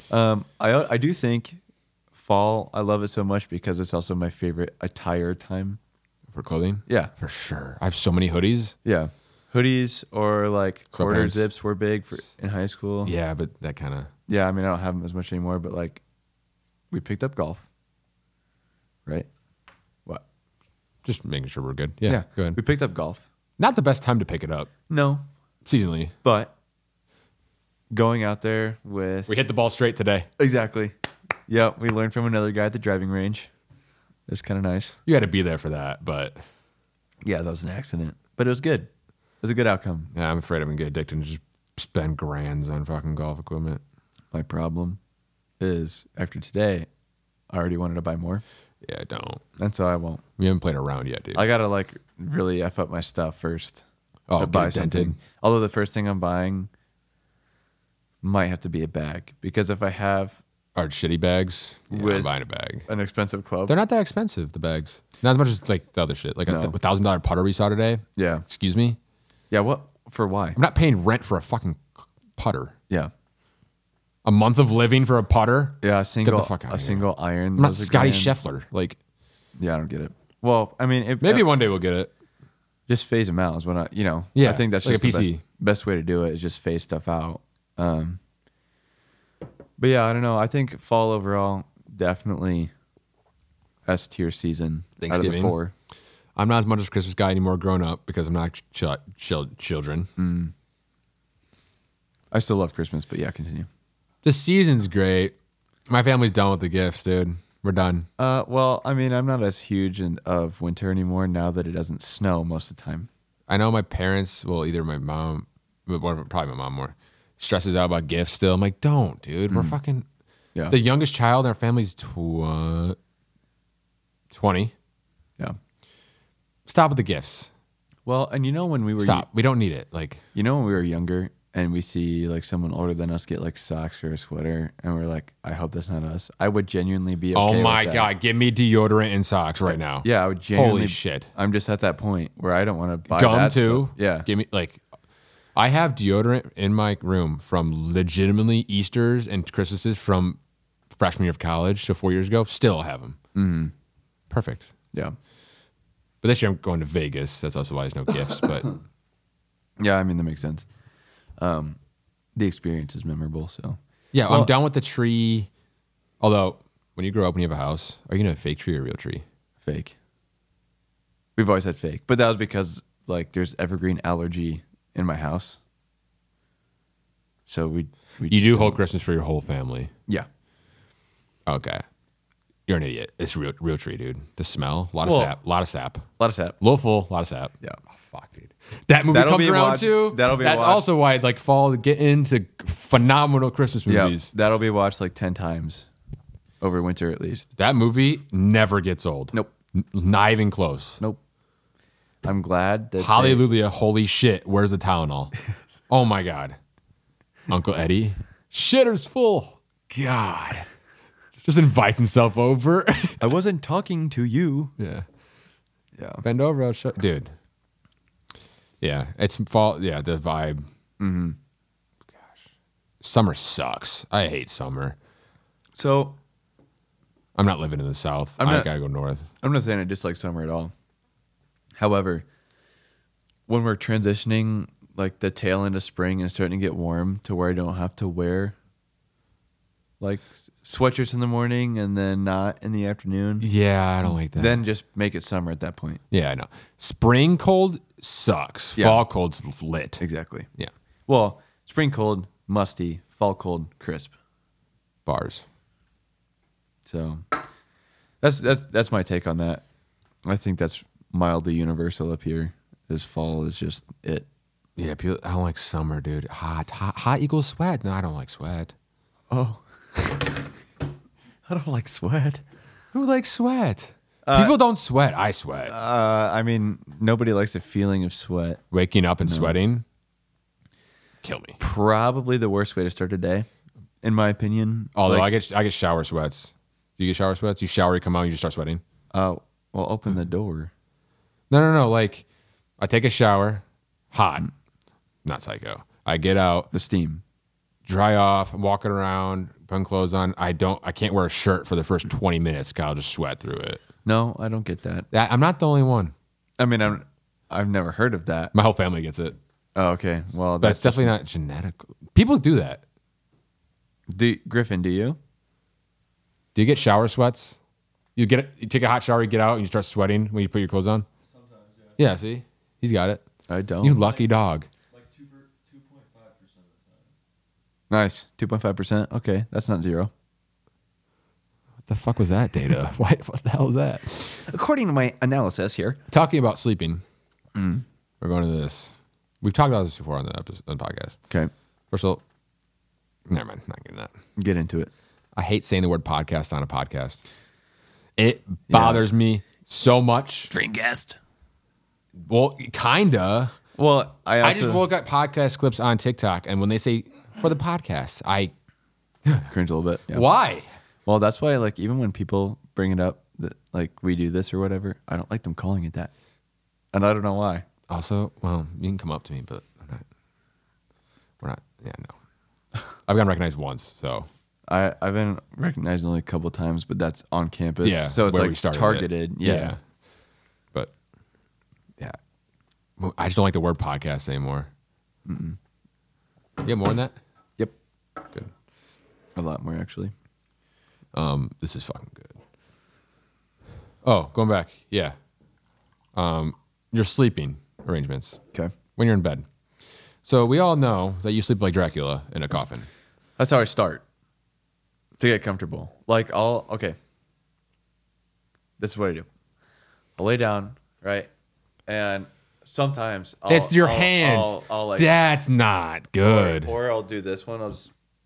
I do think fall. I love it so much because it's also my favorite attire time. For clothing? Yeah, For sure. I have so many hoodies. yeah. Hoodies or like quarter Sweatpants. zips were big in high school. Yeah, but that kind of. Yeah, I mean I don't have them as much anymore, but like we picked up golf. Right? What? Just making sure we're good. Yeah. Go ahead. We picked up golf. Not the best time to pick it up No, seasonally. but going out there with We hit the ball straight today. exactly. Yeah, we learned from another guy at the driving range. It's kind of nice. You had to be there for that, but Yeah, that was an accident, but it was good. It was a good outcome. yeah, I'm afraid I'm gonna get addicted and just spend grands on fucking golf equipment. My problem is after today, I already wanted to buy more, Yeah, don't. and so I won't. We haven't played around yet, dude. I gotta like really f up my stuff first Oh, to get buy it dented. something. Although the first thing I'm buying might have to be a bag because if I have Our shitty bags. Yeah, I'm With- buying a bag. an expensive club, They're not that expensive, the bags. Not as much as like the other shit. Like No. a $1,000 putter we saw today. yeah, Excuse me? yeah. What for? Why? I'm not paying rent for a fucking putter. Yeah, A month of living for a putter? yeah. A single, fuck outta a here. single iron. I'm not was a Scotty grand. Scheffler. Like, Yeah, I don't get it. Well, I mean, maybe one day we'll get it. just phase them out is what I. Yeah, I think that's like just a the PC. best way to do it is just phase stuff out. But yeah, I don't know. I think fall overall definitely S tier season out of the Thanksgiving. 4. I'm not as much as a Christmas guy anymore growing up because I'm not children. I still love Christmas, but yeah, continue. The season's great. My family's done with the gifts, dude. We're done. Well, I mean, I'm not as huge of winter anymore now that it doesn't snow most of the time. I know my parents, well, either my mom, but probably my mom more, stresses out about gifts still. I'm like, don't, dude. We're fucking. Yeah. The youngest child in our family's 20. Yeah. Stop with the gifts. Well, and when we were Stop. We don't need it. Like, when we were younger and we see like someone older than us get like socks or a sweater and we're like, I hope that's not us. I would genuinely be okay oh with my that. God, give me deodorant and socks right now. Yeah, I would genuinely. Holy shit. I'm just at that point where I don't want to buy Gum that too. stuff. Yeah. Give me, like, I have deodorant in my room from legitimately Easters and Christmases from freshman year of college, so 4 years ago. Still have them. Mm-hmm. Perfect. Yeah. But this year I'm going to Vegas. That's also why there's no gifts. But Yeah, I mean, that makes sense. The experience is memorable, so. yeah, Well- I'm down with the tree. Although, when you grow up and you have a house, are you going to have a fake tree or a real tree? Fake. We've always had fake. But that was because, like, there's evergreen allergy in my house. So we You just do don't- whole Christmas for your whole family. Yeah. Okay. You're an idiot. It's real tree, dude. The smell, a lot of Well- sap. A lot of sap. A lot of sap. A little full, a lot of sap. Yeah. Oh, fuck, dude. That movie That'll comes be a around watch. too. That'll be a That's watch. also why I'd like fall get into phenomenal Christmas Yeah. movies. That'll be watched like 10 times over winter at least. That movie never gets old. Nope. Not even close. Nope. I'm glad that Hallelujah. Holy shit. Where's the Tylenol? Oh my God. Uncle Eddie. Shitter's full. God. Just invites himself over. I wasn't talking to you. Yeah. Yeah. Bend over. I'll show. Dude. Yeah. It's fall. Yeah. The vibe. Mm-hmm. Gosh. Summer sucks. I hate summer. So I'm not living in the South. I not- gotta go north. I'm not saying I dislike summer at all. However, when we're transitioning like the tail end of spring and starting to get warm to where I don't have to wear like sweatshirts in the morning and then not in the afternoon, Yeah, I don't like that. then just make it summer at that point. yeah, I know. Spring cold sucks. Yeah. Fall cold's lit. Exactly. Yeah. Well, spring cold, musty, fall cold, crisp. Bars. So that's my take on that. I think that's mildly universal up here. This fall is just it. Yeah, people, I don't like summer, dude. Hot equals sweat. No, I don't like sweat. Oh. I don't like sweat. Who likes sweat? People don't sweat. I sweat. I mean, nobody likes the feeling of sweat. Waking up and sweating, kill me. Probably the worst way to start a day, in my opinion. Although Like, I get shower sweats. Do you get shower sweats? You shower, you come out, you just start sweating. well, open the door. No. Like, I take a shower, hot, not psycho. I get out, The steam. dry off, I'm walking around, putting clothes on. I can't wear a shirt for the first 20 minutes. 'Cause I'll just sweat through it. No, I don't get that. I'm not the only one. I mean, I've never heard of that. My whole family gets it. Oh, okay. Well, But it's definitely not genetic. People do that. Griffin, do you? Do you get shower sweats? You take a hot shower, you get out, and you start sweating when you put your clothes on? Sometimes, yeah. Yeah, see? He's got it. I don't. You lucky dog. Like 2.5% of the time. Nice. 2.5%. Okay. That's not zero. What the fuck was that data? What the hell is that? According to my analysis here. Talking about sleeping, we're going to this. We've talked about this before on the episode, on the podcast. Okay. First of all, never mind, not getting that. Get into it. I hate saying the word podcast on a podcast. It bothers me so much. Dreamcast. Well, kinda. Well, I just look at podcast clips on TikTok, and when they say for the podcast, I cringe a little bit. Yeah. why? Well, that's why, like, even when people bring it up that, like, we do this or whatever, I don't like them calling it that. And I don't know why. Also, well, you can come up to me, but we're not. Yeah, no. I've gotten recognized once, so I've been recognized only a couple of times, but that's on campus. yeah. So it's where we like started it. targeted. Yeah. But yeah, well, I just don't like the word podcast anymore. You get more than that? Yep. Good. A lot more, actually. This is fucking good. Oh, going back. Yeah. Your sleeping arrangements Okay. when you're in bed. So we all know that you sleep like Dracula in a coffin. That's how I start to get comfortable. Like, okay. This is what I do. I'll lay down, right? And sometimes It's your hands. I'll like, That's not good. Or I'll do this one. I'll just,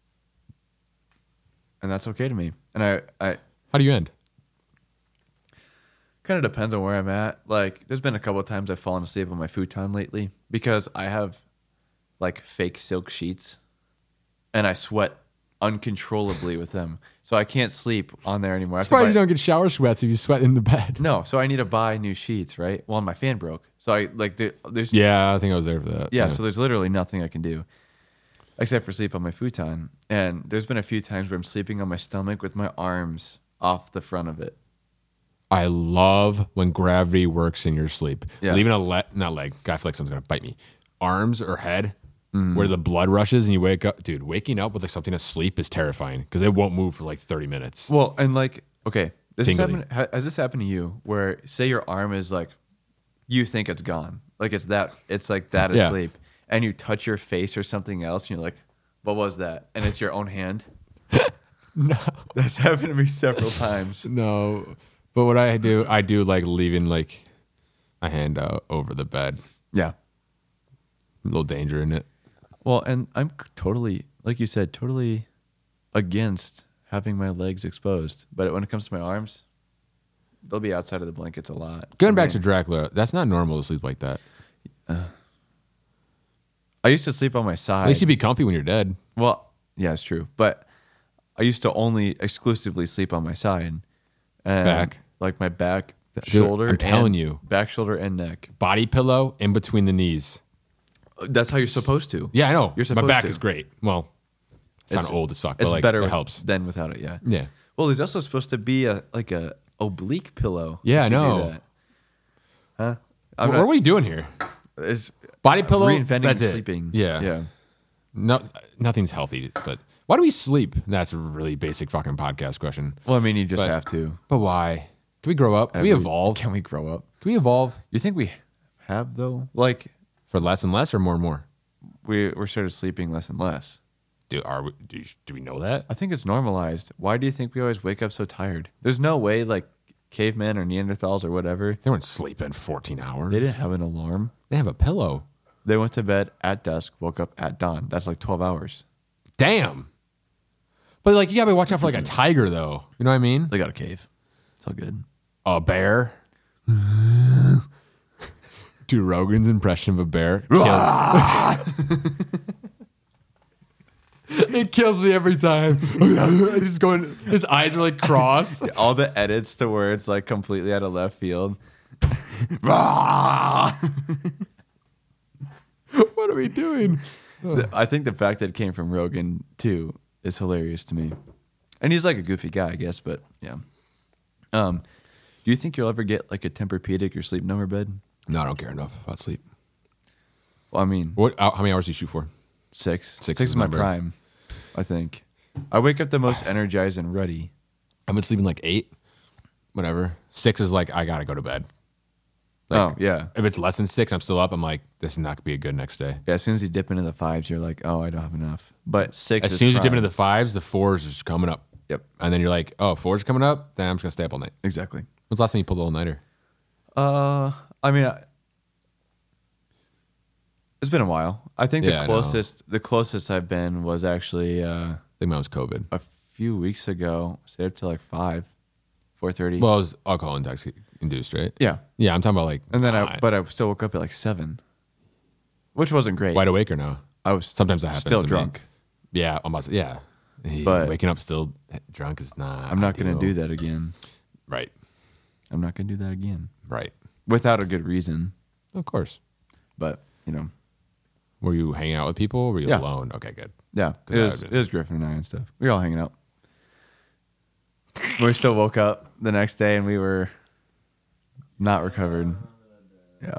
and that's okay to me. And I How do you end? kind of depends on where I'm at. Like, there's been a couple of times I've fallen asleep on my futon lately because I have like fake silk sheets, and I sweat uncontrollably with them. So I can't sleep on there anymore. I have to Surprised buy- you don't get shower sweats if you sweat in the bed. No, so I need to buy new sheets, right? Well, my fan broke. So I like there's Yeah, I think I was there for that. yeah, so there's literally nothing I can do except for sleep on my futon. And there's been a few times where I'm sleeping on my stomach with my arms off the front of it. I love when gravity works in your sleep. Yeah. Leaving not leg. God, I feel like someone's gonna bite me. Arms or head, where the blood rushes and you wake up. Dude, waking up with like something asleep is terrifying because it won't move for like 30 minutes. Well, and like, okay, this has Tingly. happened, has this happened to you where say your arm is like, you think it's gone. Like it's like that Yeah. asleep. And you touch your face or something else and you're like, what was that? And it's your own hand. No. That's happened to me several times. No. But what I do like leaving like a hand out over the bed. Yeah. A little danger in it. Well, and I'm totally, like you said, totally against having my legs exposed. But when it comes to my arms, they'll be outside of the blankets a lot. Going back to Dracula, that's not normal to sleep like that. I used to sleep on my At side. least you'd be comfy when you're dead. Well, yeah, it's true. But I used to only exclusively sleep on my side. And Back. Like my back, Dude, shoulder. I'm telling and- you. Back, shoulder, and neck. Body pillow in between the knees. That's how you're supposed to. Yeah, I know. You're supposed My back to. is great. Well, it's not old as fuck, but It's like, better it with- helps. than without it, yeah. Yeah. Well, there's also supposed to be a oblique pillow. Yeah, if I you do know. that. Huh? What are we doing here? It's Body pillow. reinventing that's it. sleeping. Yeah. Yeah. No, nothing's healthy. But why do we sleep? That's a really basic fucking podcast question. Well, I mean, you just But- have to. But why? Can we grow up? Can we evolve? Can we grow up? Can we evolve You think we have though? Like for less and less, or more and more? we're started sleeping less and less. Do we know that? I think it's normalized. Why do you think we always wake up so tired? There's no way like cavemen or Neanderthals or whatever. They weren't sleeping 14 hours. They didn't have an alarm. They have a pillow. They went to bed at dusk, woke up at dawn. That's like 12 hours. Damn. But like, you gotta be watching out for like a tiger, though. You know what I mean? They got a cave. It's all good. A bear. Dude, Rogan's impression of a bear. It kills me every time. He's going. His eyes are like crossed. All the edits to where it's like completely out of left field. What are we doing? I think the fact that it came from Rogan too is hilarious to me. And he's like a goofy guy, I guess, but yeah. Do you think you'll ever get like a Tempur-Pedic or Sleep Number bed? No, I don't care enough about sleep. Well, I mean, How many hours do you shoot for? six. Six Six is is my number. prime, I think. I wake up the most energized and ready. I've been sleeping like 8, whatever. 6 is like I gotta go to bed. Like, Oh, yeah. If it's less than 6, I'm still up. I'm like, this is not gonna be a good next day. Yeah, as soon as you dip into the fives, you're like, oh, I don't have enough. But six As is soon as you dip prime. into the 5s, the 4s is coming up. Yep, And then you're like, oh, 4's coming up? Then I'm just gonna stay up all night. exactly. When's the last time you pulled a all-nighter? I mean, it's been a while. I think Yeah, I know. the closest I've been was actually I think mine was COVID. a few weeks ago. Stayed up till like 4:30. Well, it was alcohol induced, right? yeah, Yeah, I'm talking about like. and then nine. I still woke up at like 7, which wasn't great. Wide awake or no? I was Sometimes that happens. still to me. drunk. Yeah, I'm about to, yeah. But- waking up still drunk is not. I'm not going to ideal. do that again. Right, I'm not going to do that again right. without a good reason. Of course. But Were you hanging out with people? Or were you Yeah. alone? Okay, good. yeah, Good it was Griffin and I and stuff. We were all hanging out. We still woke up the next day and we were not recovered. Yeah.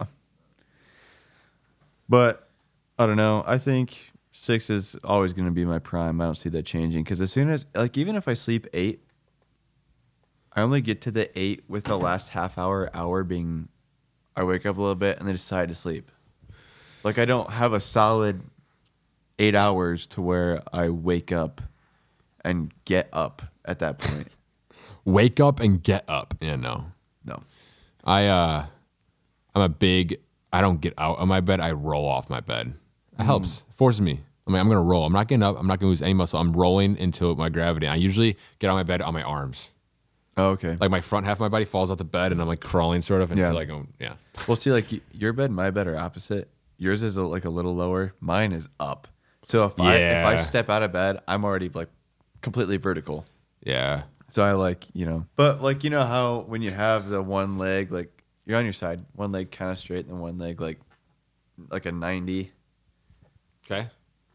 But I don't know. I think 6 is always going to be my prime. I don't see that changing because as soon as, like, even if I sleep 8, I only get to the 8 with the last hour being I wake up a little bit and then decide to sleep. Like, I don't have a solid 8 hours to where I wake up and get up at that point. Wake up and get up. Yeah, no. No. I'm a big. I don't get out of my bed. I roll off my bed. It helps. Forces me. I mean, I'm gonna roll. I'm not getting up. I'm not gonna lose any muscle. I'm rolling into my gravity. I usually get out of my bed on my arms. Oh, okay. Like my front half of my body falls out the bed, and I'm like crawling sort of until Yeah. I go. Yeah. Well, see, like your bed, my bed are opposite. Yours is like a little lower. Mine is up. So if I Yeah. step out of bed, I'm already like completely vertical. Yeah. So I like, but like, how when you have the one leg, like you're on your side, one leg kind of straight and then one leg like a 90. Okay.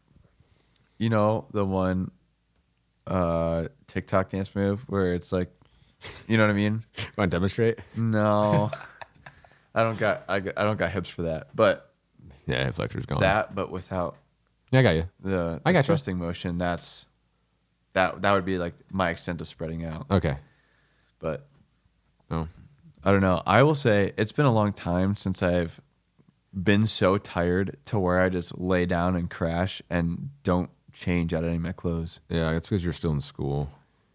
The one TikTok dance move where it's like, you know what I mean? Want to demonstrate? No. I don't got hips for that. But Yeah, hip flexor's gone. but without Yeah, I got you. the I got you. thrusting motion, that would be like my extent of spreading out. Okay. But Oh. I don't know. I will say it's been a long time since I've been so tired to where I just lay down and crash and don't change out any of my clothes. Yeah, it's because you're still in school.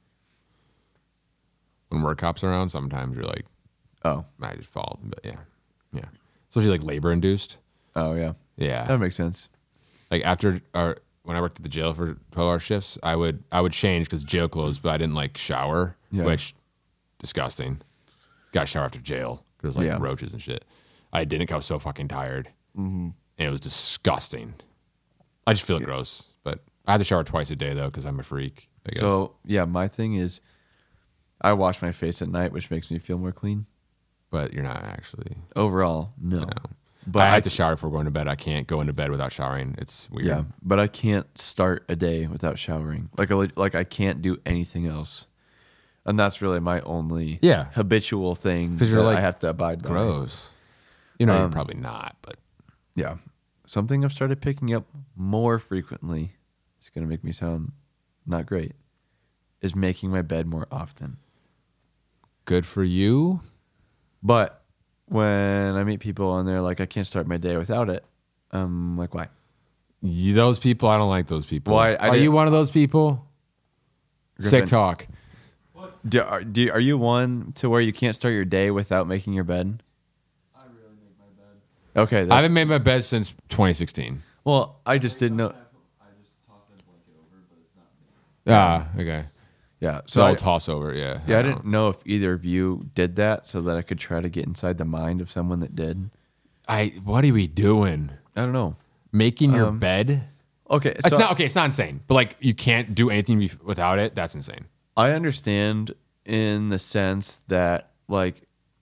When work cops are around, sometimes you're like, Oh. I just fall. But yeah. Especially like labor induced. Oh yeah. Yeah. That makes sense. Like when I worked at the jail for 12-hour shifts, I would change because jail closed, but I didn't like shower, Yeah. which disgusting. Got to shower after jail. There's like Yeah. roaches and shit. I didn't. 'Cause I was so fucking tired, and it was disgusting. I just feel gross, but I have to shower twice a day though because I'm a freak. I guess. So yeah, my thing is I wash my face at night, which makes me feel more clean. But you're not actually. Overall, no. No. But I have to shower before going to bed. I can't go into bed without showering. It's weird. Yeah, but I can't start a day without showering. Like I can't do anything else, and that's really my only habitual thing 'Cause you're that like, I have to abide by. Gross. You're probably not, but Yeah, something I've started picking up more frequently. It's gonna make me sound not great. Is making my bed more often. good for you. But when I meet people and they're like, I can't start my day without it, I'm like, why? Those people, I don't like those people. Well, I Are didn't- you one of those people? Griffin. Sick talk. Are you one to where you can't start your day without making your bed? I rarely make my bed. Okay. I haven't made my bed since 2016. Well, I just didn't know. I just toss my blanket over, but it's not me. Okay. Yeah. So So I'll toss over. Yeah. yeah, I don't- didn't know if either of you did that so that I could try to get inside the mind of someone that did. What are we doing? I don't know. Making your bed? Okay. It's So not okay. It's not insane, but like you can't do anything without it. That's insane. I understand in the sense that like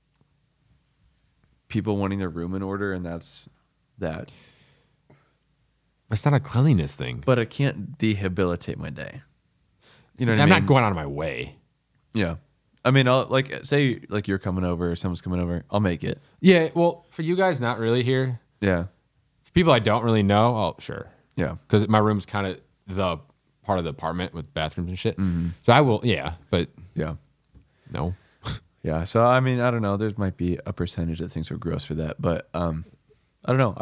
people wanting their room in order, and that's that. It's not a cleanliness thing. But it can't debilitate my day. You know what I I'm mean? not going out of my way. Yeah. I mean, I'll say you're coming over or someone's coming over. I'll make it. Yeah. Well, for you guys, not really here. Yeah. For people I don't really know, sure. Yeah. Because my room's kind of the part of the apartment with bathrooms and shit. Mm-hmm. So I will, but Yeah. no. Yeah. So I mean, I don't know. There might be a percentage that thinks we're gross for that, but I don't know.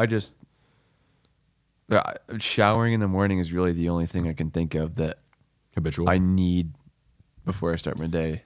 Showering in the morning is really the only thing I can think of that Habitual. I need before I start my day.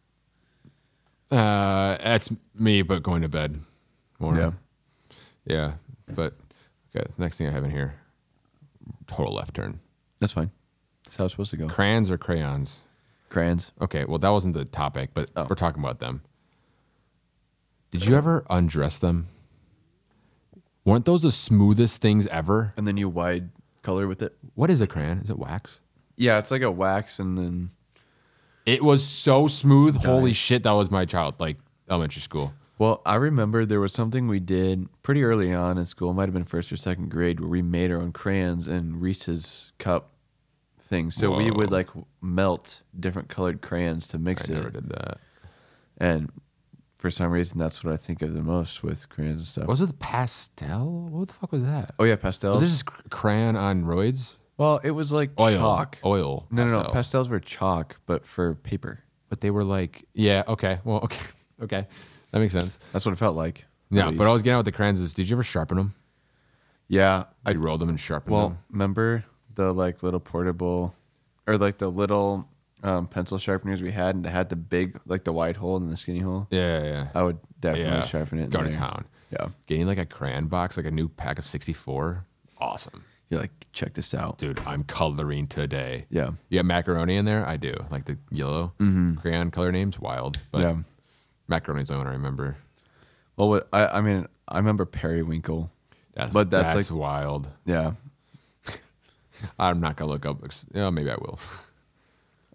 That's me, but going to bed more. Yeah. Yeah. But okay, next thing I have in here, total left turn. That's fine. That's how it's supposed to go. Crayons or crayons? Crayons. Okay, well, that wasn't the topic, but Oh. we're talking about them. Did you ever undress them? Weren't those the smoothest things ever? And then you wide color with it. What is a crayon? Is it wax? Yeah, it's like a wax and then It was so smooth. Dye. Holy shit, that was my elementary school. well, I remember there was something we did pretty early on in school. It might have been first or second grade where we made our own crayons and Reese's cup things. So we would Whoa. like melt different colored crayons to mix I it. never did that. And for some reason, that's what I think of the most with crayons and stuff. Was it pastel? What the fuck was that? Oh yeah, pastels. Was it just crayon on roids? Well, it was like Oil. chalk. Oil. No, pastel. pastels were chalk, but for paper. But they were like, yeah, okay. Well, okay. Okay. That makes sense. That's what it felt like. Yeah, at but least. I was getting out with the crayons is, did you ever sharpen them? Yeah, I rolled them and sharpened well, them. remember the like little portable, or like the little pencil sharpeners we had, and they had the big, like the wide hole and the skinny hole. Yeah. I would definitely Yeah. sharpen it. in Go to there. town. Yeah, Getting like a crayon box, like a new pack of 64. Awesome. you're like, check this out. Dude, I'm coloring today. Yeah, You got macaroni in there? I do. Like the yellow crayon color names, wild. But yeah. macaroni's the only one I remember. Well, I mean, I remember periwinkle. That's like- wild. Yeah, I'm not gonna look up. Maybe I will.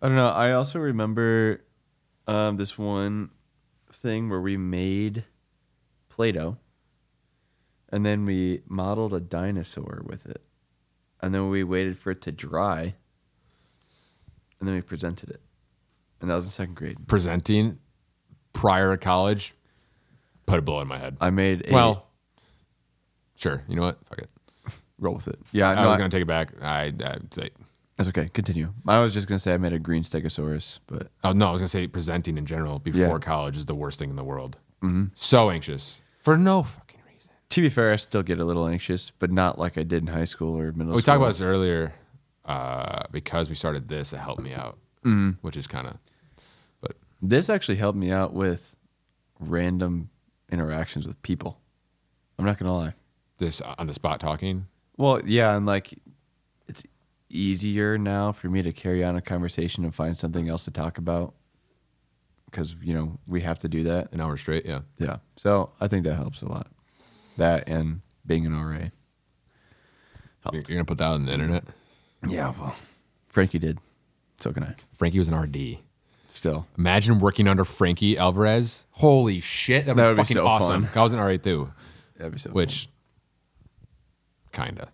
I don't know. I also remember this one thing where we made Play-Doh, and then we modeled a dinosaur with it, and then we waited for it to dry, and then we presented it, and that was in second grade. Presenting prior to college, put a blow in my head. I made a Well, sure. You know what? Fuck it. roll with it. Yeah, I no, was gonna take it back. that's okay. Continue. I was just gonna say I made a green stegosaurus, but Oh no, I was gonna say presenting in general before Yeah. college is the worst thing in the world. Mm-hmm. So anxious for no fucking reason. to be fair, I still get a little anxious, but not like I did in high school or middle school. We talked about this earlier because we started this. It helped me out, which is kind of. But This actually helped me out with random interactions with people. I'm not gonna lie. this on the spot talking. Well, yeah, and like it's easier now for me to carry on a conversation and find something else to talk about because we have to do that. An hour straight, yeah. Yeah, so I think that helps a lot. That and being an RA. You're gonna put that on the internet. Yeah, well, Frankie did. So can I. Frankie was an RD. Still, Imagine working under Frankie Alvarez. Holy shit, that That would would be be fucking so awesome. fun. I was an RA too, that'd be so. which kinda.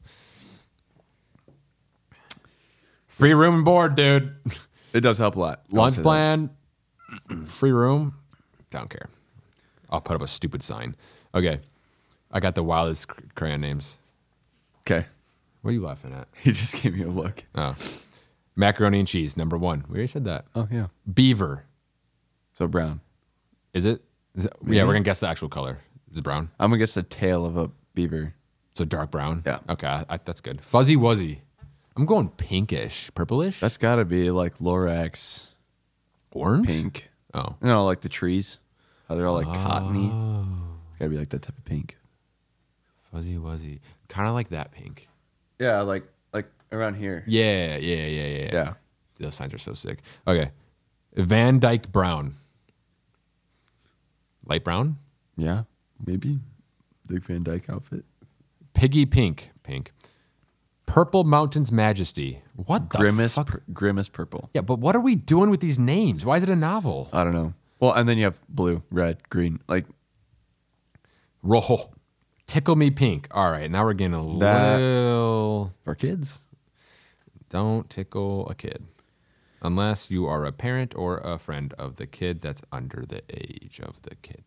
Free room and board, dude. fun. It does help a lot. I'll Lunch say that. plan, free room. Don't care. I'll put up a stupid sign. Okay, I got the wildest crayon names. Okay, What are you laughing at? he just gave me a look. Oh, macaroni and cheese, number 1. We already said that. Oh yeah. Beaver. So brown. Is it? Yeah, we're gonna guess the actual color. Is it brown? I'm gonna guess the tail of a beaver. So dark brown. Yeah. Okay, that's good. Fuzzy Wuzzy. I'm going pinkish, purplish, That's got to be like Lorax orange. pink. Oh, Like the trees. How they're all like cottony. It's got to be like that type of pink. Fuzzy Wuzzy. Kind of like that pink. Yeah, like around here. Yeah. Yeah. Those signs are so sick. Okay, Van Dyke Brown. Light brown. Yeah, maybe. Dick Van Dyke outfit. Piggy Pink. Pink. Purple Mountain's Majesty. What the Grimace, fuck? Grimace purple. Yeah, but what are we doing with these names? Why is it a novel? I don't know. Well, and then you have blue, red, green. Like Rojo. Tickle Me Pink. All right, now we're getting a That- little. for kids. Don't tickle a kid. Unless you are a parent or a friend of the kid that's under the age of the kid.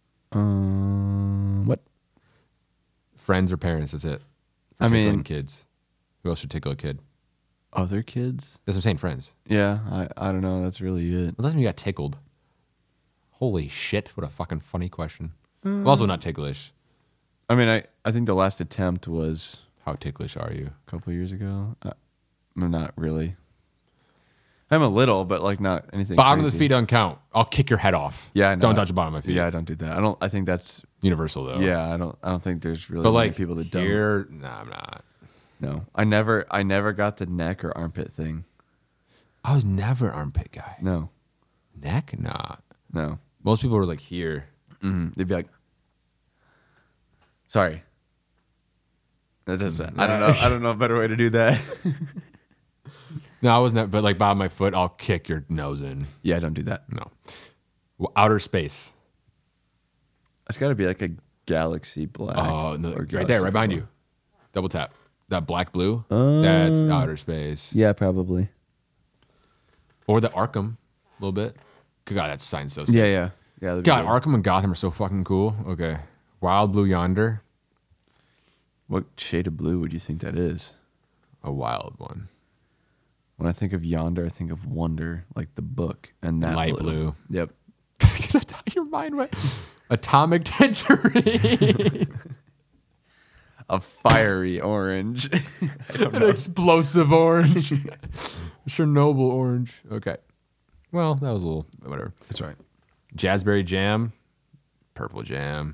What? Friends or parents, that's it. For I tickling mean- kids. Who else should tickle a kid? Other kids? That's what I'm saying, friends. Yeah, I don't know. That's really it. Well, that's when you got tickled. Holy shit, what a fucking funny question. I'm also not ticklish. I mean, I think the last attempt was How ticklish are you? a couple years ago. I'm not really. I'm a little, but like not anything. Bottom of the crazy. feet don't count. I'll kick your head off. Yeah, I know. Don't touch the bottom of my feet. Yeah, I don't do that. I think that's Universal though. yeah. I don't think there's really But many like people that don't. here, nah, I'm not. No, I never got the neck or armpit thing. I was never an armpit guy. No, Neck? Nah. no. Most people were like here. They'd be like, "Sorry." That doesn't. I don't know. I don't know a better way to do that. No, I was never, but like bottom of my foot, I'll kick your nose in. Yeah, I don't do that. No. Well, outer space. It's got to be like a galaxy black. Oh, no, or right galaxy there, right behind blue. you. Double tap. That black blue. That's outer space. Yeah, probably. Or the Arkham, a little bit. God, that sign's so sick. Yeah. that'd be God, good. Arkham and Gotham are so fucking cool. Okay. Wild Blue Yonder. What shade of blue would you think that is? A wild one. When I think of yonder, I think of wonder, like the book, and that Light blue. Yep. That's how your mind went. Atomic Tangerine. A fiery orange. An explosive orange. Chernobyl orange. Okay. Well, that was a little, whatever. That's right. Jazzberry jam. Purple jam.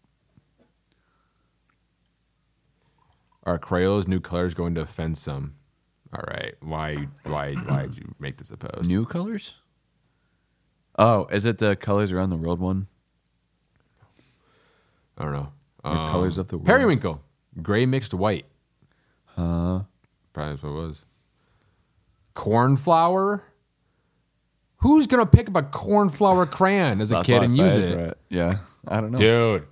Are Crayola's new colors going to offend some? All right. Why did you make this a post? New colors? Oh, is it the colors around the world one? I don't know. Or colors of the world? Periwinkle. Gray mixed white. Huh? Probably that's what it was. Cornflower. Who's gonna pick up a cornflower crayon as a That's kid my and use it? favorite. Yeah, I don't know. Dude,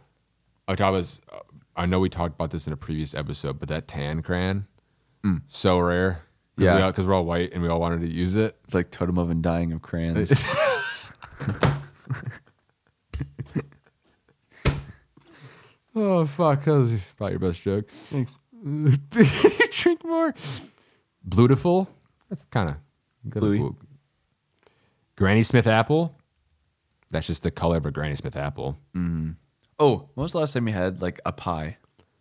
I know we talked about this in a previous episode, but that tan crayon, so rare. Yeah. Because we're all white and we all wanted to use it. It's like Totem of Undying of crayons. Oh, fuck. That was probably your best joke. Thanks. Drink more. Blutiful. That's kind of Bluey. Granny Smith apple. That's just the color of a Granny Smith apple. Oh, when was the last time you had like a pie?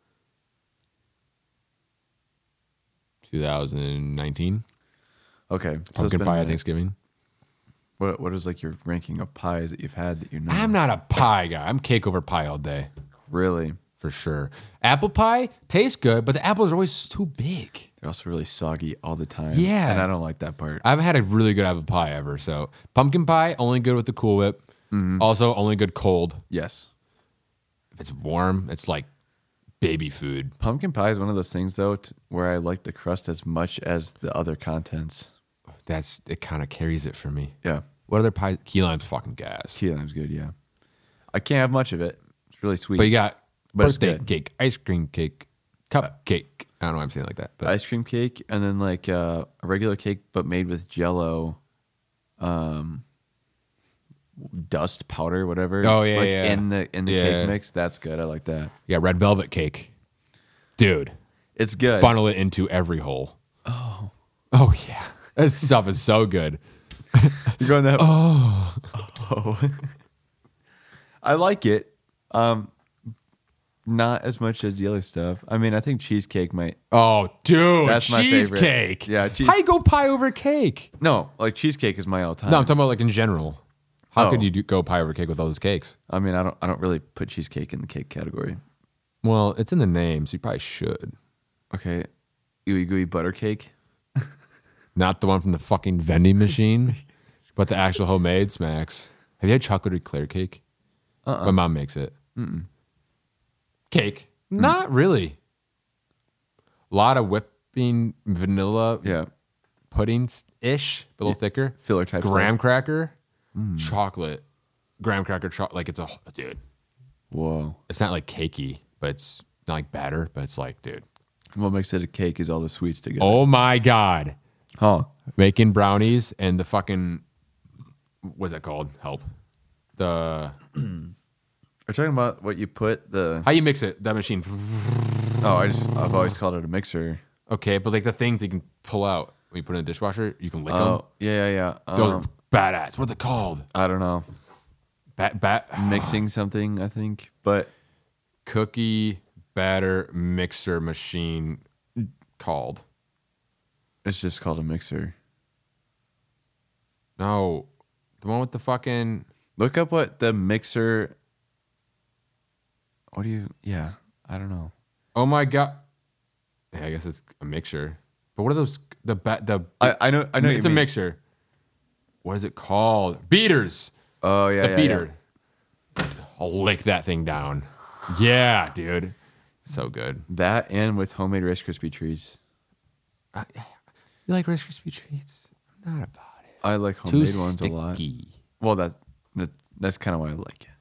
2019. Okay. So it's Pumpkin been a pie at minute. Thanksgiving. What is like your ranking of pies that you've had that you know? I'm not a pie guy. I'm cake over pie all day. Really. For sure. Apple pie tastes good, but the apples are always too big. They're also really soggy all the time. Yeah. And I don't like that part. I haven't had a really good apple pie ever. So pumpkin pie, only good with the Cool Whip. Also, only good cold. Yes. If it's warm, it's like baby food. Pumpkin pie is one of those things though where I like the crust as much as the other contents. It kind of carries it for me. Yeah. What other pie? Key lime's fucking gas. Key lime's good, yeah. I can't have much of it. It's really sweet. But you got But it's birthday good. cake, ice cream cake, cupcake. I don't know why I'm saying it like that. But ice cream cake and then like a regular cake but made with Jell-O, dust powder, whatever. Oh, yeah, like yeah. in the Yeah. cake mix. That's good. I like that. yeah, red velvet cake. Dude, It's good. funnel it into every hole. Oh yeah. That stuff is so good. You're going that. Oh. I like it. Not as much as the other stuff. I mean, I think cheesecake might. Oh, dude, That's my favorite. cheesecake. Yeah, How you go pie over cake? No, like cheesecake is my all time. No, I'm talking about like in general. How Oh. could you go pie over cake with all those cakes? I mean, I don't really put cheesecake in the cake category. Well, it's in the name, so you probably should. Okay, ooey gooey butter cake. Not the one from the fucking vending machine, but the actual homemade smacks. Have you had chocolate eclair cake? My mom makes it. Cake? Not really. A lot of whipping vanilla Yeah, pudding-ish, but a little thicker. filler type Graham stuff. cracker, chocolate. Graham cracker, like it's a, dude. Whoa. It's not like cakey, but it's not like batter, but it's like, dude. What makes it a cake is all the sweets together. Oh my God. Huh. Making brownies and the fucking, what's that called? Help. Are you talking about what you put the? How you mix it? That machine. Oh, I've always called it a mixer. Okay, but like the things you can pull out when you put it in a dishwasher, you can lick them. Oh, yeah. Those are badass. What are they called? I don't know. Mixing something, I think, but Cookie batter mixer machine called. it's just called a mixer. No, the one with the fucking. Look up what the mixer. What do you? Yeah, I don't know. Oh my God. Yeah, I guess it's a mixer. But what are those? I know. I know. It's a mixer. What is it called? Beaters. Oh yeah, The beater. I'll lick that thing down. Yeah, dude. So good. That and with homemade Rice Krispie treats. You like Rice Krispie treats? I'm not about it. I like Too homemade ones a lot. sticky. Well, that's kind of why I like it.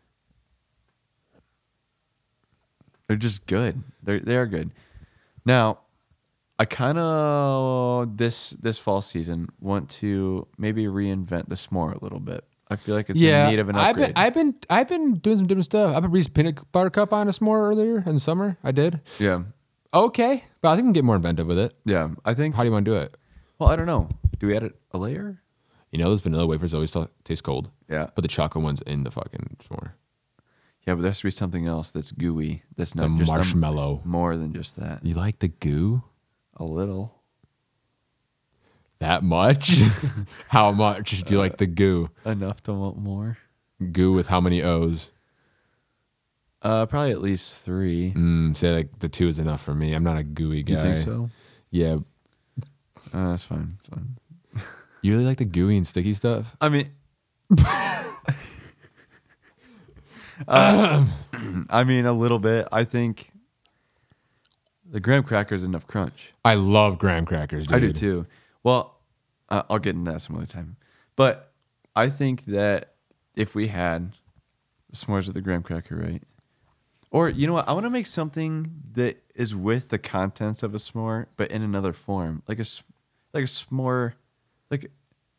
They're just good. They are good. Now, I kind of this fall season want to maybe reinvent the s'more a little bit. I feel like it's in need of an upgrade. I've been doing some different stuff. I put Reese's peanut butter cup on a s'more earlier in the summer. I did. Yeah, Okay, but I think we can get more inventive with it. yeah. I think. How do you want to do it? Well, I don't know. Do we add a layer? You know, those vanilla wafers always taste cold. Yeah, But the chocolate one's in the fucking s'more. yeah. But there has to be something else that's gooey. That's The not just marshmallow. more than just that. You like the goo? A little. That much? How much do you like the goo? Enough to want more. Goo with how many O's? Probably at least 3. Say like the 2 is enough for me. I'm not a gooey guy. You think so? Yeah. That's fine. It's fine. You really like the gooey and sticky stuff? I mean, I mean a little bit. I think the graham crackers enough crunch. I love graham crackers, dude. I do too. Well, I'll get into that some other time. But I think that if we had s'mores with a graham cracker, right? Or you know what? I want to make something that is with the contents of a s'more, but in another form, like a s'more, like.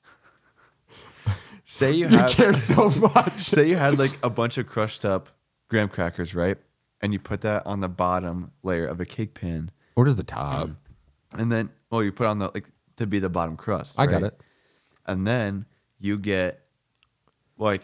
Say you You have, care so much. say you had like a bunch of crushed up graham crackers, right? And you put that on the bottom layer of a cake pan, Or does the top? and then you put on the like to be the bottom crust. I got right? it. And then you get what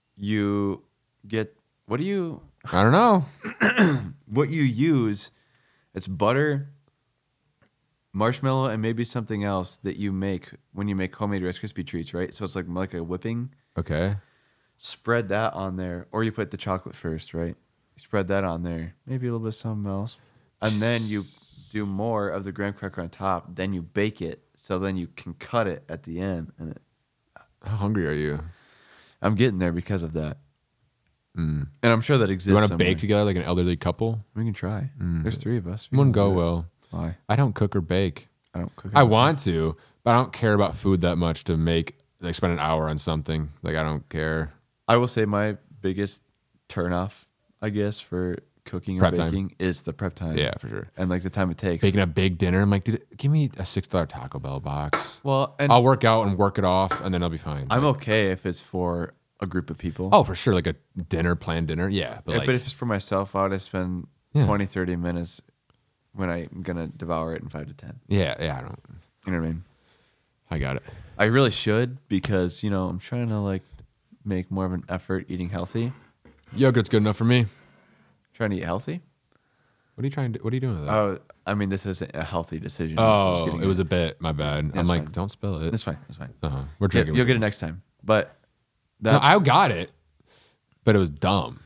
do you I don't know. what you use? It's butter, marshmallow, and maybe something else that you make when you make homemade Rice Krispie treats, right? So it's like a whipping. Okay. Spread that on there, or you put the chocolate first, right? You spread that on there, maybe a little bit of something else, and then you do more of the graham cracker on top. Then you bake it, so then you can cut it at the end. And How hungry are you? I'm getting there because of that, and I'm sure that exists. You want to somewhere. bake together like an elderly couple? We can try. There's 3 of us. It wouldn't can go do it. well. Why? I don't cook or bake. I don't cook. I want to, but I don't care about food that much to spend an hour on something. Like I don't care. I will say my biggest turnoff, I guess, for cooking or Prep time. baking is the prep time. Yeah, for sure. And like the time it takes. Baking a big dinner. I'm like, dude, give me a $6 Taco Bell box. Well, and I'll work out and work it off, and then I'll be fine. I'm okay if it's for a group of people. Oh, for sure. Like a planned dinner. Yeah. But, Yeah, like, but if it's for myself, I would spend Yeah. 20, 30 minutes when I'm going to devour it in 5 to 10. yeah, I don't. You know what I mean? I got it. I really should because, I'm trying to like make more of an effort eating healthy. Yogurt's good enough for me. Trying to eat healthy? What are you doing with that? Oh, I mean, this isn't a healthy decision. That's what I was Oh, getting it was at. a bit. My bad. I'm That's like, fine. don't spill it. That's fine. That's fine. We're Yeah, drinking. you'll get it next time. But No, that's, I got it, but it was dumb.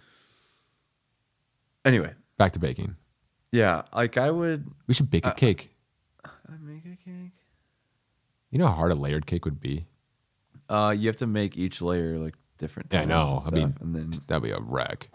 anyway, Back to baking. yeah, like I would We should bake a cake. I'd make a cake. You know how hard a layered cake would be? You have to make each layer like different. Yeah, I times know. and I mean, stuff, and then that'd be a wreck.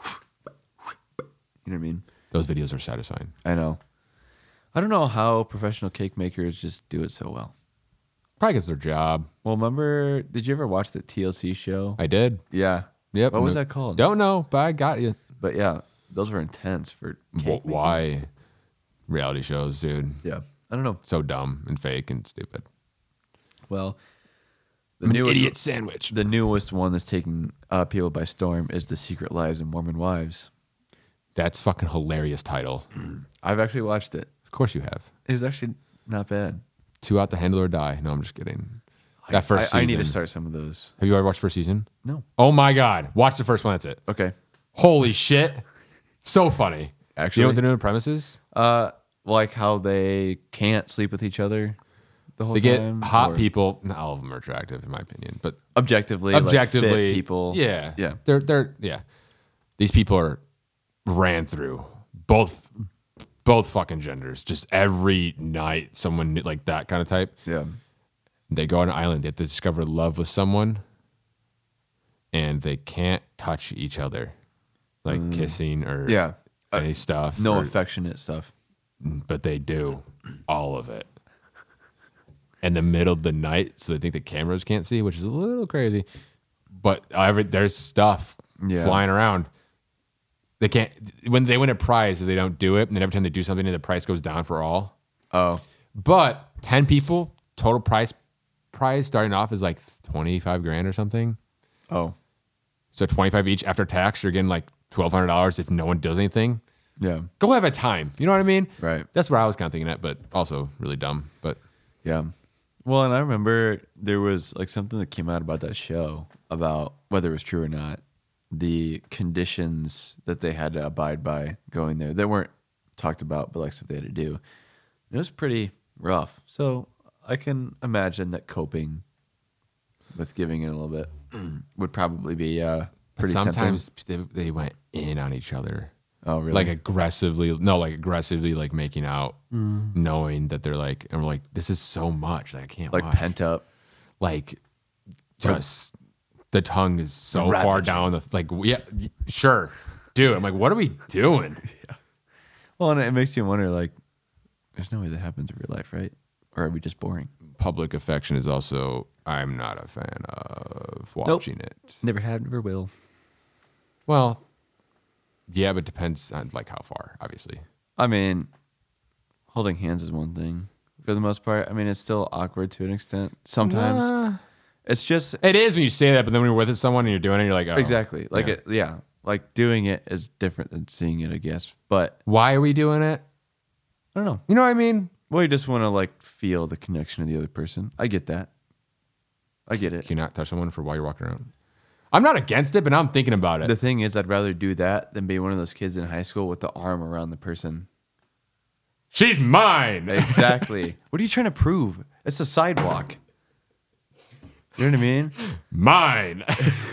you know what I mean. Those videos are satisfying. I know. I don't know how professional cake makers just do it so well. Probably because their job. Well, remember? Did you ever watch the TLC show? I did. Yeah. Yep. What was that called? Don't know, but I got you. But yeah, those were intense for cake making. Why? Reality shows, dude. Yeah. I don't know. So dumb and fake and stupid. Well, the I'm an newest, idiot sandwich. the newest one that's taking people by storm is The Secret Lives of Mormon Wives. That's fucking hilarious title. I've actually watched it. Of course you have. It was actually not bad. 2 Out, The Handle or Die. No, I'm just kidding. That first season. I need to start some of those. Have you ever watched first season? No. Oh my God. Watch the first one. That's it. Okay. Holy shit. So funny. Actually, You know what the new premise is? like how they can't sleep with each other the whole They get time. hot or people. Not all of them are attractive, in my opinion, but objectively, objectively, like fit people. Yeah, Yeah. They're yeah. These people are ran through both fucking genders. Just every night, someone like that kind of type. Yeah. They go on an island. They have to discover love with someone, and they can't touch each other, like kissing or Yeah. any stuff. No or- affectionate stuff. but they do all of it in the middle of the night, so they think the cameras can't see, which is a little crazy. But there's stuff Yeah. flying around. They can't when they win a prize, they don't do it, and then every time they do something, the price goes down for all. Oh. But 10 people total prize starting off is like 25 grand or something. Oh. So 25 each after tax, you're getting like $1,200 if no one does anything. Yeah. Go have a time. You know what I mean? Right. That's what I was kind of thinking at, but also really dumb. But Yeah. Well, and I remember there was like something that came out about that show about whether it was true or not, the conditions that they had to abide by going there that weren't talked about, but like stuff they had to do. It was pretty rough. So I can imagine that coping with giving in a little bit would probably be But pretty sometimes they went in on each other. Oh, really? Like aggressively like making out, knowing that they're like, and we're like, this is so much. Like, I can't like watch. pent up. Like, just the tongue is so far Ravaging. down. Like, yeah, sure. Dude, I'm like, what are we doing? Well, and it makes you wonder, like, there's no way that happens in real life, right? Or are we just boring? public affection is also I'm not a fan of watching it. Never have, never will. Well, yeah, but depends on like how far, obviously. I mean, holding hands is one thing for the most part. I mean, it's still awkward to an extent. Sometimes it's just It is when you say that, but then when you're with someone and you're doing it, you're like, oh. exactly like yeah. like doing it is different than seeing it, I guess. But Why are we doing it? I don't know. You know what I mean? Well, you just want to like feel the connection of the other person. I get that. I get it. Can you not touch someone for while you're walking around? I'm not against it, but now I'm thinking about it. The thing is, I'd rather do that than be one of those kids in high school with the arm around the person. She's mine. Exactly. What are you trying to prove? It's a sidewalk. You know what I mean? Mine.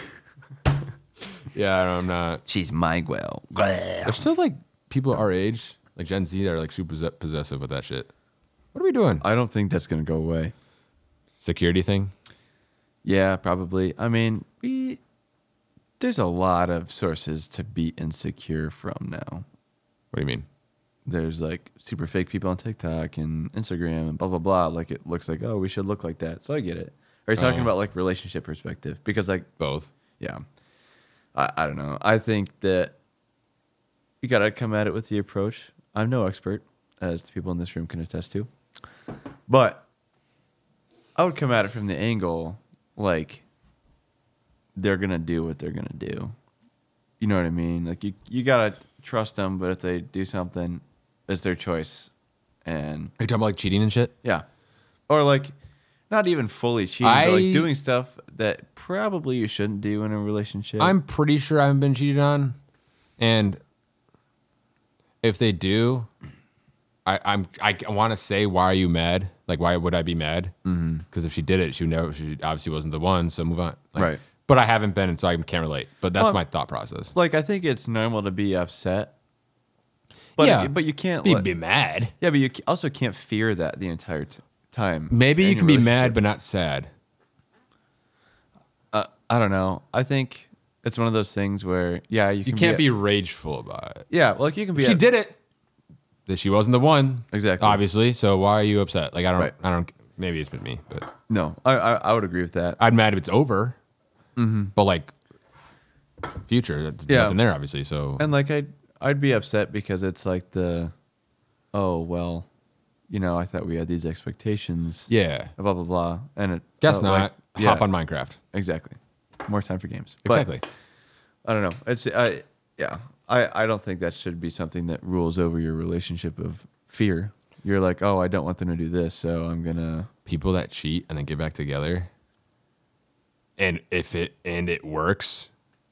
Yeah, I'm not. She's my well. There's still like people our age, like Gen Z, that are like super possessive with that shit. What are we doing? I don't think that's going to go away. Security thing? Yeah, probably. I mean, there's a lot of sources to be insecure from now. What do you mean? There's like super fake people on TikTok and Instagram and blah, blah, blah. Like it looks like, oh, we should look like that. So I get it. Are you talking about like relationship perspective? Because like, Both. yeah, I don't know. I think that you got to come at it with the approach. I'm no expert, as the people in this room can attest to. But I would come at it from the angle like they're going to do what they're going to do. You know what I mean? Like you got to trust them, but if they do something, it's their choice. And Are you talking about like cheating and shit? yeah. Or like not even fully cheating, but like doing stuff that probably you shouldn't do in a relationship. I'm pretty sure I haven't been cheated on. And if they do, I want to say, why are you mad? Like, why would I be mad? Because if she did it, she obviously wasn't the one, so move on. Like, Right. But I haven't been, and so I can't relate. But that's Well, my thought process. Like I think it's normal to be upset. But Yeah. but you can't Be mad. yeah, but you also can't fear that the entire time. Maybe in you your can be mad, relationship. but not sad. I don't know. I think it's one of those things where you You can't be rageful about it. yeah, well, like you can be She did it. That she wasn't the one. Exactly. Obviously. So why are you upset? Like, Right. I don't, maybe it's been me, but No, I would agree with that. I'd mad if it's over. But like, future, there's Yeah. nothing there, obviously. So, And like I'd be upset because it's like oh well, I thought we had these expectations. yeah. Blah blah blah, and it Guess felt not. like- yeah, Hop on Minecraft. exactly. More time for games. But Exactly. I don't know. I don't think that should be something that rules over your relationship of fear. You're like, oh, I don't want them to do this, so I'm gonna. People that cheat and then get back together, and it works,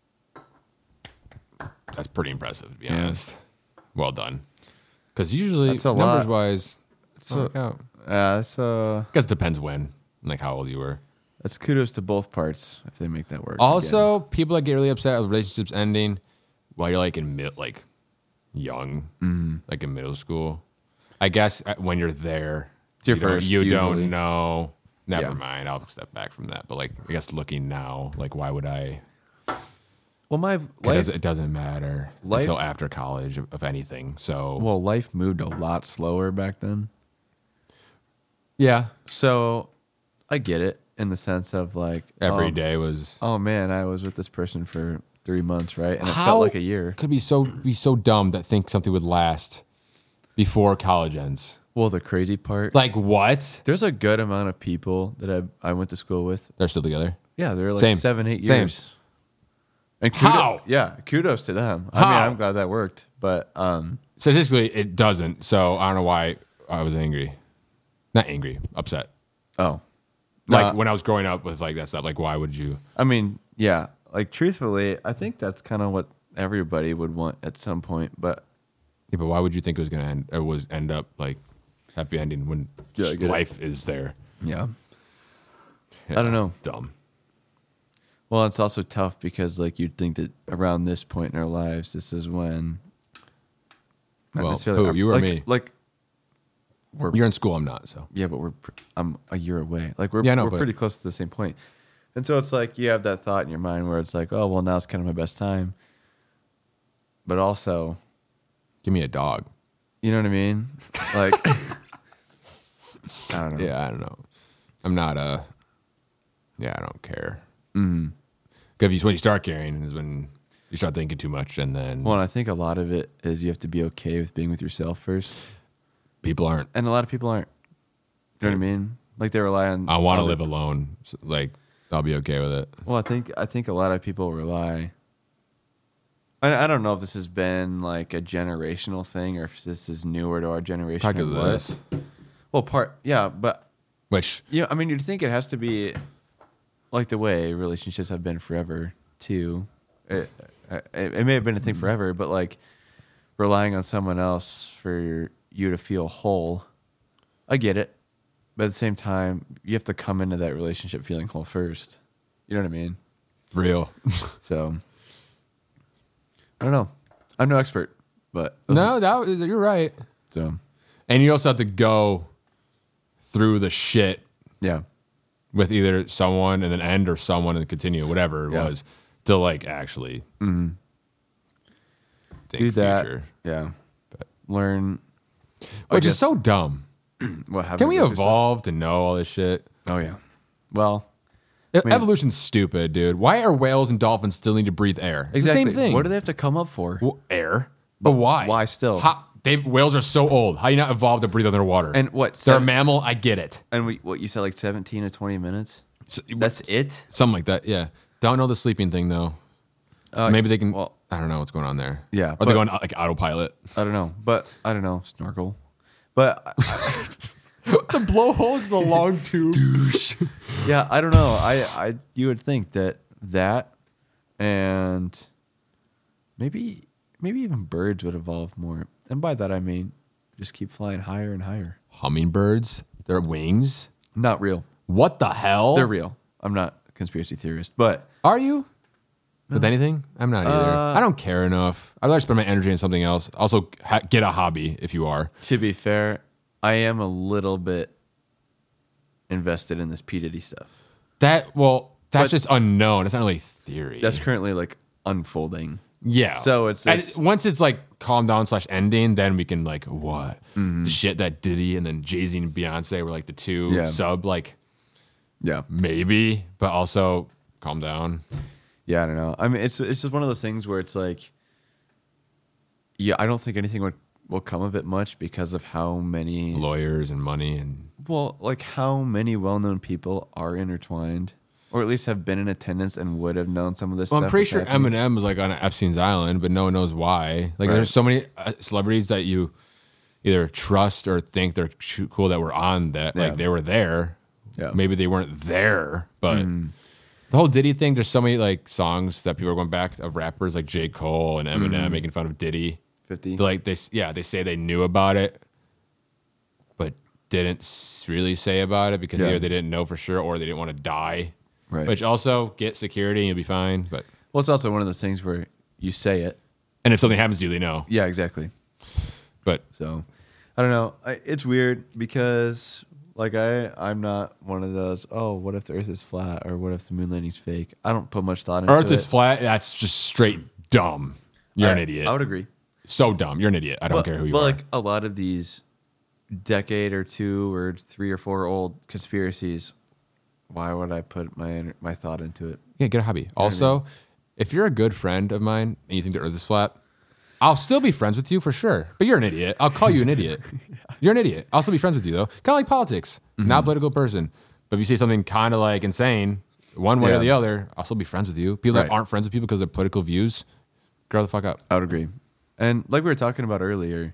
that's pretty impressive, to be honest. Well done. Because usually, That's a numbers lot. wise, So work out. so I guess it depends when, like how old you were. that's kudos to both parts if they make that work. Also, people that get really upset with relationships ending while you're like young, like in middle school. I guess when you're there, It's your you don't- first, You usually. don't know. Never Yeah. mind. I'll step back from that. But like, I guess looking now, like, why would I? well, my Because life, it doesn't matter Life- until after college of anything. So life moved a lot slower back then. yeah, So I get it in the sense of like every day was. Oh man, I was with this person for 3 months, right? And it How felt like a year. Could be so dumb that think something would last before college ends. Well, the crazy part, Like what? there's a good amount of people that I went to school with. They're still together. Yeah, they're like Same. 7-8 Same. years. And How? Yeah, kudos to them. I How? mean, I'm glad that worked, but Statistically, it doesn't. So I don't know why I was angry. Not angry, upset. oh, Like when I was growing up with like that stuff. Like, why would you? I mean, yeah, like truthfully, I think that's kind of what everybody would want at some point. But Yeah, but why would you think it was gonna end or end up like happy ending when Yeah, I just get it. life is there? yeah, Yeah, I don't know. Dumb. Well, it's also tough because like you'd think that around this point in our lives, this is when. not Well, necessarily- who, you or like, me? Like You're in school. I'm not. So yeah, but I'm a year away. Like we're Yeah, I know, we're but- pretty close to the same point. And so it's like you have that thought in your mind where it's like, oh well, now's kind of my best time. But also, give me a dog. you know what I mean? Like I don't know. Yeah, I don't know. I'm not yeah, I don't care. Because when you start caring is when you start thinking too much, and then Well, and I think a lot of it is you have to be okay with being with yourself first, people aren't. and a lot of people aren't. You know what I mean? Like they rely on. I want to other- live alone. So, like, I'll be okay with it. Well, I think a lot of people rely. I don't know if this has been like a generational thing or if this is newer to our generation. Probably or because of what. this. Well, yeah, but Which, yeah, I mean, you'd think it has to be like the way relationships have been forever too. It may have been a thing forever, but like relying on someone else for you to feel whole, I get it. But at the same time, you have to come into that relationship feeling whole first. You know what I mean? real. So I don't know. I'm no expert, but No, you're right. so And you also have to go through the shit yeah, with either someone and then end or someone and continue, whatever it Yeah. was, to like actually think do that. future. Yeah, But- learn. I Which is guess- so dumb. What, having Can we to go through stuff? evolve to know all this shit? Oh yeah. Well, mean- Evolution's stupid, dude. Why are whales and dolphins still need to breathe air? It's exactly. the same thing. What do they have to come up for? Well, air. But why? why still? Whales are so old. How do you not evolve to breathe underwater? And what? They're a mammal. I get it. And what you said, like 17 to 20 minutes. So- That's it. something like that. Yeah. Don't know the sleeping thing though. So maybe they can. well- I don't know what's going on there. Yeah, Are they but- going like autopilot? I don't know, but I don't know. Snorkel, but The blowhole is a long tube. yeah, I don't know. I you would think that and maybe even birds would evolve more. And by that I mean just keep flying higher and higher. Hummingbirds. Their wings. Not real. What the hell? They're real. I'm not a conspiracy theorist, but Are you? With anything? I'm not either. I don't care enough. I'd rather spend my energy on something else. Also, get a hobby if you are. to be fair, I am a little bit invested in this P. Diddy stuff. That's But- just unknown. It's not really theory. That's currently like unfolding. yeah. So it's- once it's like calm down / ending, then we can like what the shit that Diddy and then Jay-Z and Beyonce were like the two Yeah. sub like Yeah. maybe, but also calm down. Yeah, I don't know. I mean, it's just one of those things where it's like, yeah, I don't think anything will come of it much because of how many, Lawyers and money and like how many well-known people are intertwined, or at least have been in attendance and would have known some of this. well, I'm stuff pretty that's sure happening. Eminem was like on Epstein's Island, but no one knows why. Like, Right. there's so many celebrities that you either trust or think they're cool that were on that. Yeah. Like, they were there. Yeah. Maybe they weren't there, but the whole Diddy thing. There's so many like songs that people are going back of rappers like J. Cole and Eminem making fun of Diddy. 50. Like they say they knew about it, but didn't really say about it because Yeah. either they didn't know for sure or they didn't want to die. Right. Which also get security and you'll be fine. But Well, it's also one of those things where you say it. and if something happens to you, they know. Yeah, exactly. But So, I don't know. It's weird because, like, I'm not one of those. Oh, what if the Earth is flat, or what if the moon landing's fake? I don't put much thought into Earth it. is flat. That's just straight dumb. You're an idiot. I would agree. So dumb. You're an idiot. I don't care who you but are. like a lot of these decade or 2 or 3 or 4 old conspiracies, why would I put my thought into it? Yeah, get a hobby. Also, if you're a good friend of mine and you think the Earth is flat, I'll still be friends with you for sure. But you're an idiot. I'll call you an idiot. You're an idiot. I'll still be friends with you though. Kind of like politics. Not a political person. But if you say something kind of like insane, one way or Yeah. the other, I'll still be friends with you. People that Right. aren't friends with people because of their political views, grow the fuck up. I would agree. And like we were talking about earlier,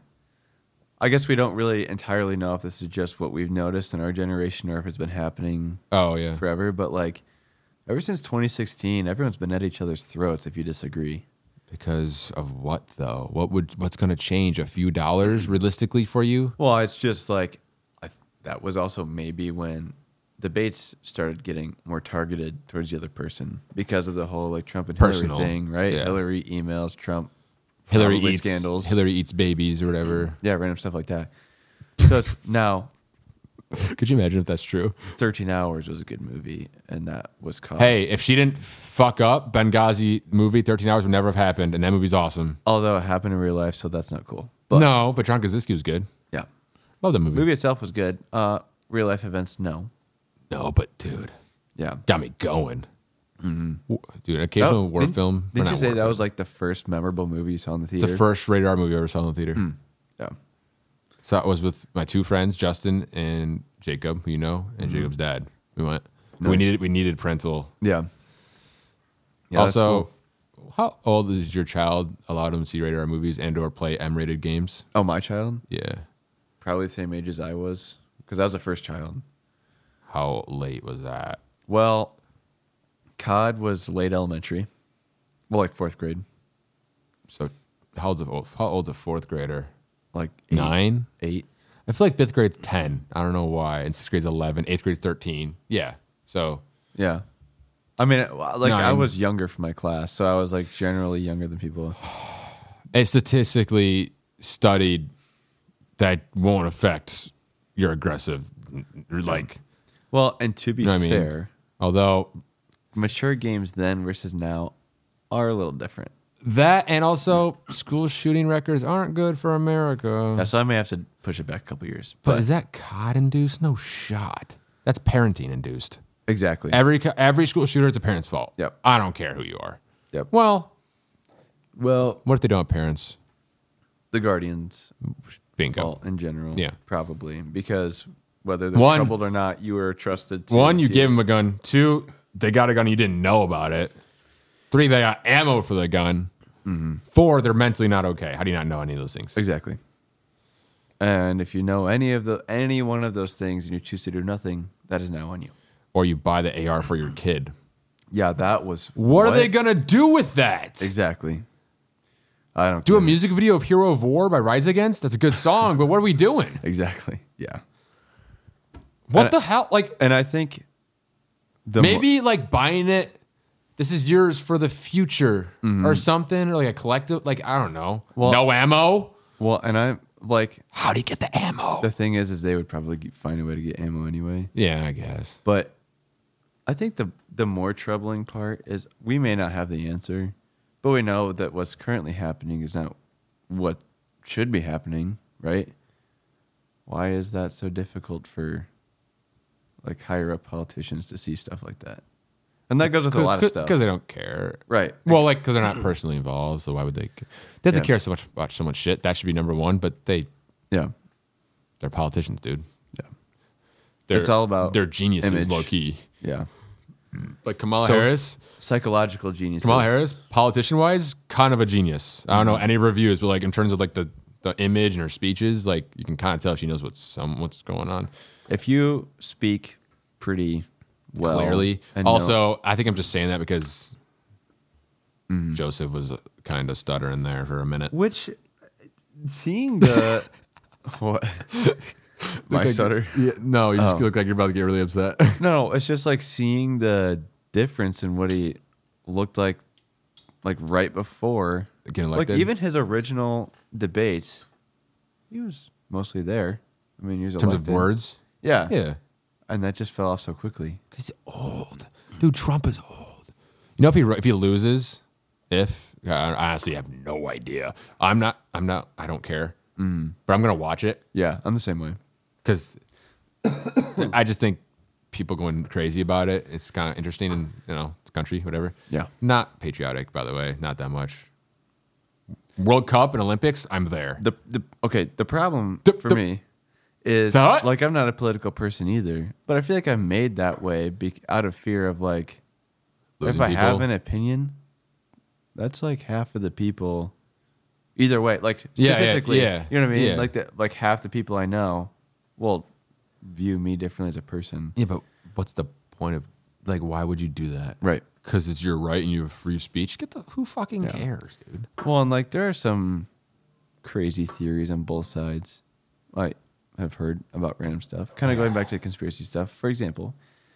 I guess we don't really entirely know if this is just what we've noticed in our generation or if it's been happening Oh yeah. forever. But like ever since 2016, everyone's been at each other's throats if you disagree. Because of what though? What's going to change? A few dollars realistically for you? Well, it's just like that was also maybe when debates started getting more targeted towards the other person because of the whole like Trump and Personal. Hillary thing, right? Yeah. Hillary emails, Trump, Hillary probably eats scandals, Hillary eats babies or whatever. yeah, random stuff like that. So it's now Could you imagine if that's true? 13 Hours was a good movie, and that was caused. Hey, if she didn't fuck up Benghazi movie, 13 Hours would never have happened, and that movie's awesome. although it happened in real life, so that's not cool. But No, but John Krasinski was good. yeah, Love that movie. movie itself was good. Real life events, no. No, but dude, Yeah. got me going. Dude, an occasional war film. Did or you not say war, that but was like the first memorable movie you saw in the it's theater? the first rated R movie I ever saw in the theater. Yeah. So I was with my two friends, Justin and Jacob, who you know, and Jacob's dad. We went. We Nice. needed parental. Yeah. Yeah, that's Also, cool. how old is your child allowed them to see rated R movies and or play M-rated games? Oh, my child? Yeah. Probably the same age as I was, because I was the first child. How late was that? Well, COD was late elementary. Well, like 4th grade. So how old's a fourth grader? Like 8, 9? 8. I feel like fifth grade's 10. I don't know why. And sixth grade's 11. Eighth grade 13. Yeah. So Yeah. I mean, like, I 9. was younger for my class, so I was like generally younger than people. it's statistically studied that won't affect your aggressive, like, Well, and to be You know what I mean? fair, although mature games then versus now are a little different. that and also school shooting records aren't good for America. Yeah, so I may have to push it back a couple years. But is that COD induced? No shot. That's parenting induced. Exactly. Every school shooter, it's a parent's fault. Yep. I don't care who you are. Yep. Well, Well, what if they don't have parents? the Guardians Bingo. fault in general. Yeah. Probably. Because whether they're One- troubled or not, you are trusted to. One, you deal- give them a gun. Two, they got a gun. You didn't know about it. Three, they got ammo for the gun. Mm-hmm. Four, they're mentally not okay. How do you not know any of those things? Exactly. And if you know any one of those things and you choose to do nothing, that is now on you. Or you buy the AR for your kid. Yeah, that was. What are they going to do with that? Exactly. I don't Do a get it. music video of Hero of War by Rise Against? That's a good song, but what are we doing? Exactly. Yeah. What And- the hell? Like, And I think maybe like buying it, this is yours for the future or something, or like a collective, like, I don't know. Well- no ammo? Well, and I'm like, How do you get the ammo? the thing is they would probably find a way to get ammo anyway. Yeah, I guess. But I think the more troubling part is we may not have the answer, but we know that what's currently happening is not what should be happening, right? Why is that so difficult for like higher up politicians to see stuff like that? And that goes with a lot of stuff. Because they don't care. Right. Well, like, because they're not personally involved, so why would they? They have to Yeah. care so much about so much shit. That should be number one, but they're Yeah. politicians, dude. Yeah. They're, It's all about they're geniuses, image. low key. Yeah. Like Kamala So- Harris. Psychological geniuses. Kamala Harris, politician wise, kind of a genius. I don't know any reviews, but like in terms of like the image and her speeches, like you can kind of tell she knows what's going on If you speak pretty well, clearly. and know- Also, I think I'm just saying that because Joseph was kind of stuttering there for a minute. which seeing the what my Look like- stutter. Yeah, no, you just Oh. look like you're about to get really upset. No, it's just like seeing the difference in what he looked like right before. Getting Like elected. even his original debates, he was mostly there. I mean, he was in terms elected. of words. Yeah. Yeah. And that just fell off so quickly. Because he's old. Dude, Trump is old. You know, if he loses, I honestly have no idea. I don't care. But I'm going to watch it Yeah, I'm the same way. because I just think people going crazy about it. It's kind of interesting in, it's country, whatever. Yeah. Not patriotic, by the way. Not that much. World Cup and Olympics, I'm there. The problem for the- me is The what? like I'm not a political person either, but I feel like I'm made that way out of fear of like Losing if I people. have an opinion, that's like half of the people. Either way, like Yeah, statistically, yeah, you know what I mean. yeah. Like half the people I know will view me differently as a person. Yeah, but what's the point of, like, why would you do that? Right. Because it's your right and you have free speech. Who fucking cares, dude? Well, and like there are some crazy theories on both sides. I have heard about random stuff. Kind of going back to conspiracy stuff. For example,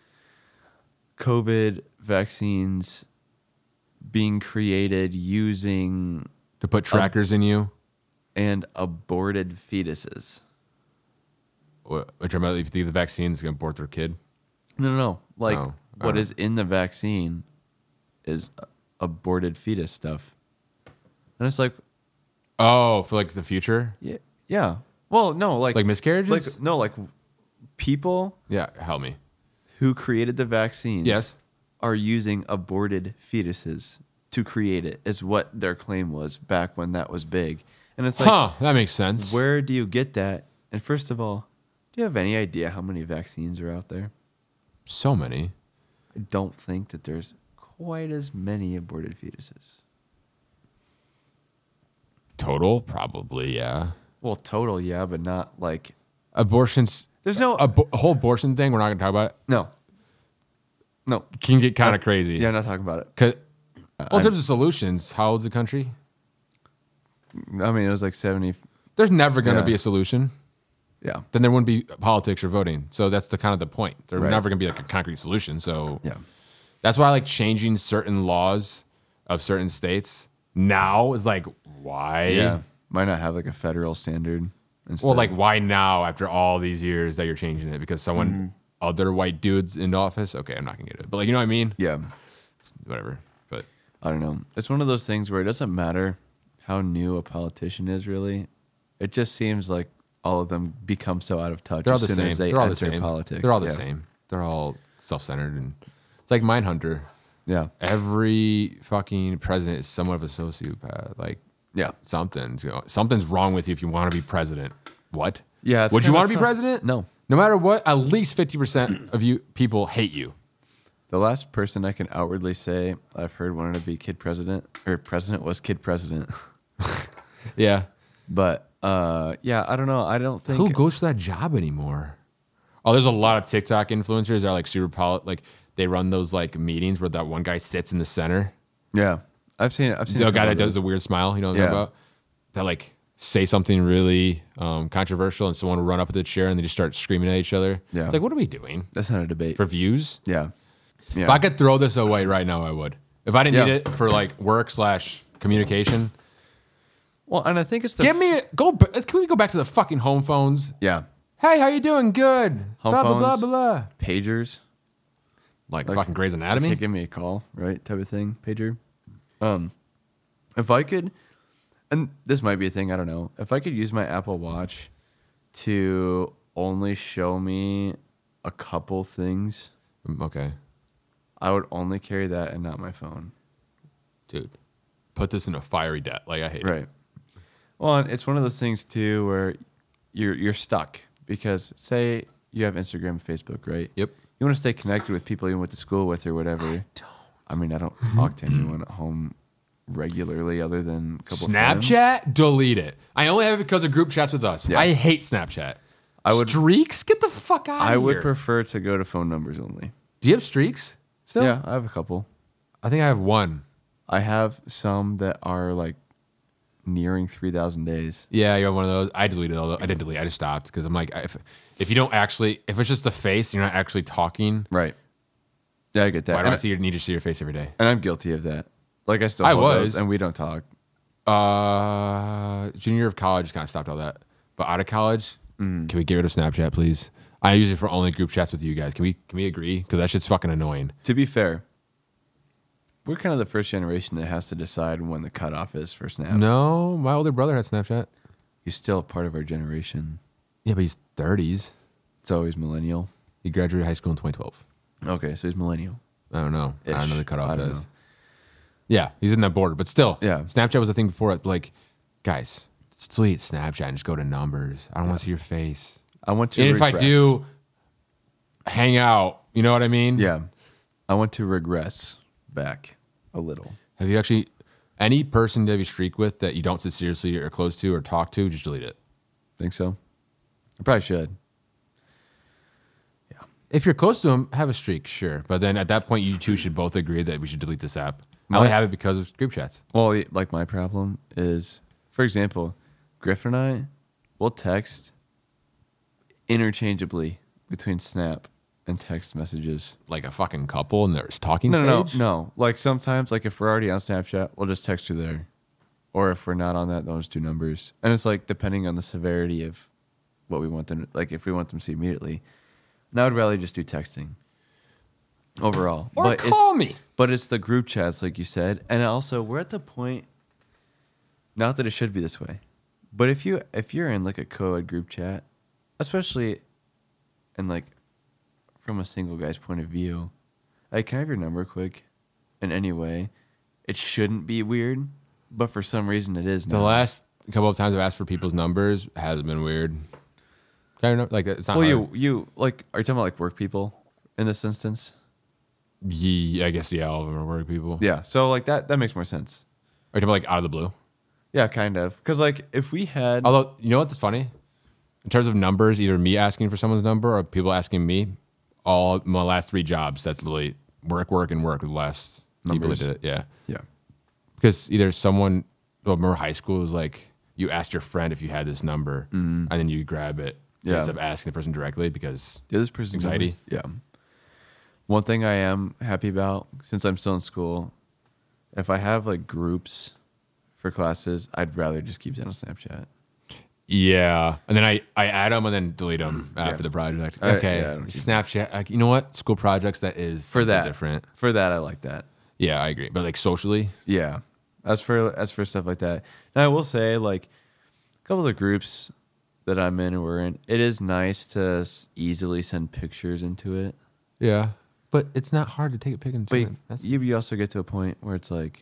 COVID vaccines being created using To put trackers in you. and aborted fetuses. What, which about if you think the vaccine's going to abort their kid? No. Like Oh, what is in the vaccine is aborted fetus stuff. And it's like, Oh, for like the future? yeah. Well, no, like Like miscarriages? like people Yeah, help me. who created the vaccines Yes. are using aborted fetuses to create it, is what their claim was back when that was big. And it's like, That makes sense. where do you get that? And first of all, do you have any idea how many vaccines are out there? So many. I don't think that there's quite as many aborted fetuses. Total, probably, yeah. Well, total, yeah, but not like Abortions. there's no A whole abortion thing. We're not gonna talk about it. no. Can get kind of crazy. Yeah, I'm not talking about it. 'Cause- well, in terms of solutions, how old's the country? I mean, it was like 70. There's never gonna Yeah. be a solution. Yeah, Then there wouldn't be politics or voting. So that's the kind of the point. There's Right. never gonna be like a concrete solution. So yeah, that's why like changing certain laws of certain states now is like why? yeah. Might not have like a federal standard. Instead. Well, like why now after all these years that you're changing it because someone other white dudes in office? Okay, I'm not gonna get it, but like you know what I mean? yeah, Whatever. But I don't know. It's one of those things where it doesn't matter how new a politician is. Really, it just seems like all of them become so out of touch they're all as the soon same. as they They're all the enter same. politics. They're all the Yeah. same. They're all self-centered and it's like Mindhunter. Yeah, Every fucking president is somewhat of a sociopath. Like yeah, something's wrong with you if you want to be president. What? yeah. It's Would you kinda want to be tough. president? No. No matter what, at least 50% of you people hate you. The last person I can outwardly say I've heard wanted to be kid president or president was kid president. Yeah. But yeah, I don't know. I don't think Who goes for that job anymore? Oh, there's a lot of TikTok influencers that are like like they run those like meetings where that one guy sits in the center. Yeah, I've seen it. I've seen The a guy couple that of does the those. weird smile, you know what I'm Yeah. talking about? That like say something really controversial and someone will run up at the chair and they just start screaming at each other. Yeah. It's like, what are we doing? That's not a debate. For views? Yeah, yeah. If I could throw this away right now, I would. If I didn't Yeah. need it for like work / communication, Well, and I think it's the give me can we go back to the fucking home phones? yeah Hey, how you doing? Good. Home blah, blah, blah, phones. blah, blah. pagers. Like, Like, fucking Grey's Anatomy? Hey, give me a call, right? Type of thing. Pager. If I could, and this might be a thing. I don't know. If I could use my Apple Watch to only show me a couple things, Okay. I would only carry that and not my phone. Dude, put this in a fiery debt. Like, I hate it. Right. Well, and it's one of those things too where you're stuck because say you have Instagram, and Facebook, right? Yep. You want to stay connected with people you went to school with or whatever. I mean, I don't talk to anyone at home regularly other than a couple friends. Snapchat, delete it. I only have it because of group chats with us. Yeah. I hate Snapchat. I would- Streaks? Get the fuck out of I here. would prefer to go to phone numbers only. Do you have streaks still? Yeah, I have a couple. I think I have one. I have some that are like nearing 3,000 days. Yeah, you have one of those. I deleted all those. I didn't delete. I just stopped because I'm like, if you don't actually, if it's just the face, you're not actually talking. Right. Yeah, I get that. Why do And, I need to see your face every day? and I'm guilty of that. Like I still I hold was. those and we don't talk. Junior year of college, just kind of stopped all that. But out of college, can we get rid of Snapchat, please? I use it for only group chats with you guys. Can we agree? Because that shit's fucking annoying. To be fair, we're kind of the first generation that has to decide when the cutoff is for Snap. No, my older brother had Snapchat. He's still a part of our generation. Yeah, but he's 30s. It's always millennial. He graduated high school in 2012. Okay, so he's millennial. I don't know. I don't know the Ish. cutoff I don't is. know. Yeah, he's in that border, but still. Yeah. Snapchat was a thing before it. Like, guys, just delete Snapchat and just go to numbers. I don't want to see your face. I want to And if I regress. do hang out, you know what I mean? Yeah. I want to regress back a little. Have you actually, any person that you streak with that you don't sit seriously or close to or talk to, just delete it. Think so? I probably should. If you're close to them, have a streak, sure. But then at that point, you two should both agree that we should delete this app. I only have it because of group chats. Well, like my problem is, for example, Griff and I will text interchangeably between Snap and text messages. Like a fucking couple and there's talking No. stage. Like sometimes, like if we're already on Snapchat, we'll just text you there. Or if we're not on that, then we'll just do numbers. And it's like depending on the severity of what we want them to, like if we want them to see immediately. And I would rather just do texting overall. Or call me. But it's the group chats, like you said. And also, we're at the point, not that it should be this way, but if you're in like a co-ed group chat, especially in like from a single guy's point of view, like, can I have your number quick? In any way, it shouldn't be weird, but for some reason it is now. The last couple of times I've asked for people's numbers hasn't been weird. Kind of like it's not. Well, hard. you like, are you talking about like work people in this instance? Yeah, I guess all of them are work people. Yeah. So like that makes more sense. Are you talking about like out of the blue? Yeah, kind of. Because like if we had, Although you know what's funny, in terms of numbers, either me asking for someone's number or people asking me, all my last 3 jobs, that's literally work, and work. The last people that Numbers. did it, yeah. yeah, Because either someone, well, remember high school was like you asked your friend if you had this number, and then you grab it Yeah. instead of asking the person directly because the other person's Anxiety? number. Yeah. One thing I am happy about since I'm still in school, if I have like groups for classes, I'd rather just keep it on Snapchat. yeah, and then I add them and then delete them after Yeah. the project. I Okay, don't keep Snapchat. Like, you know what? School projects that is For something that, different. For that, I like that. Yeah, I agree. But like socially, Yeah. As for stuff like that, and I will say like a couple of the groups that I'm in and we're in, it is nice to easily send pictures into it. yeah. But it's not hard to take a pic and But send it. That's- you also get to a point where it's like,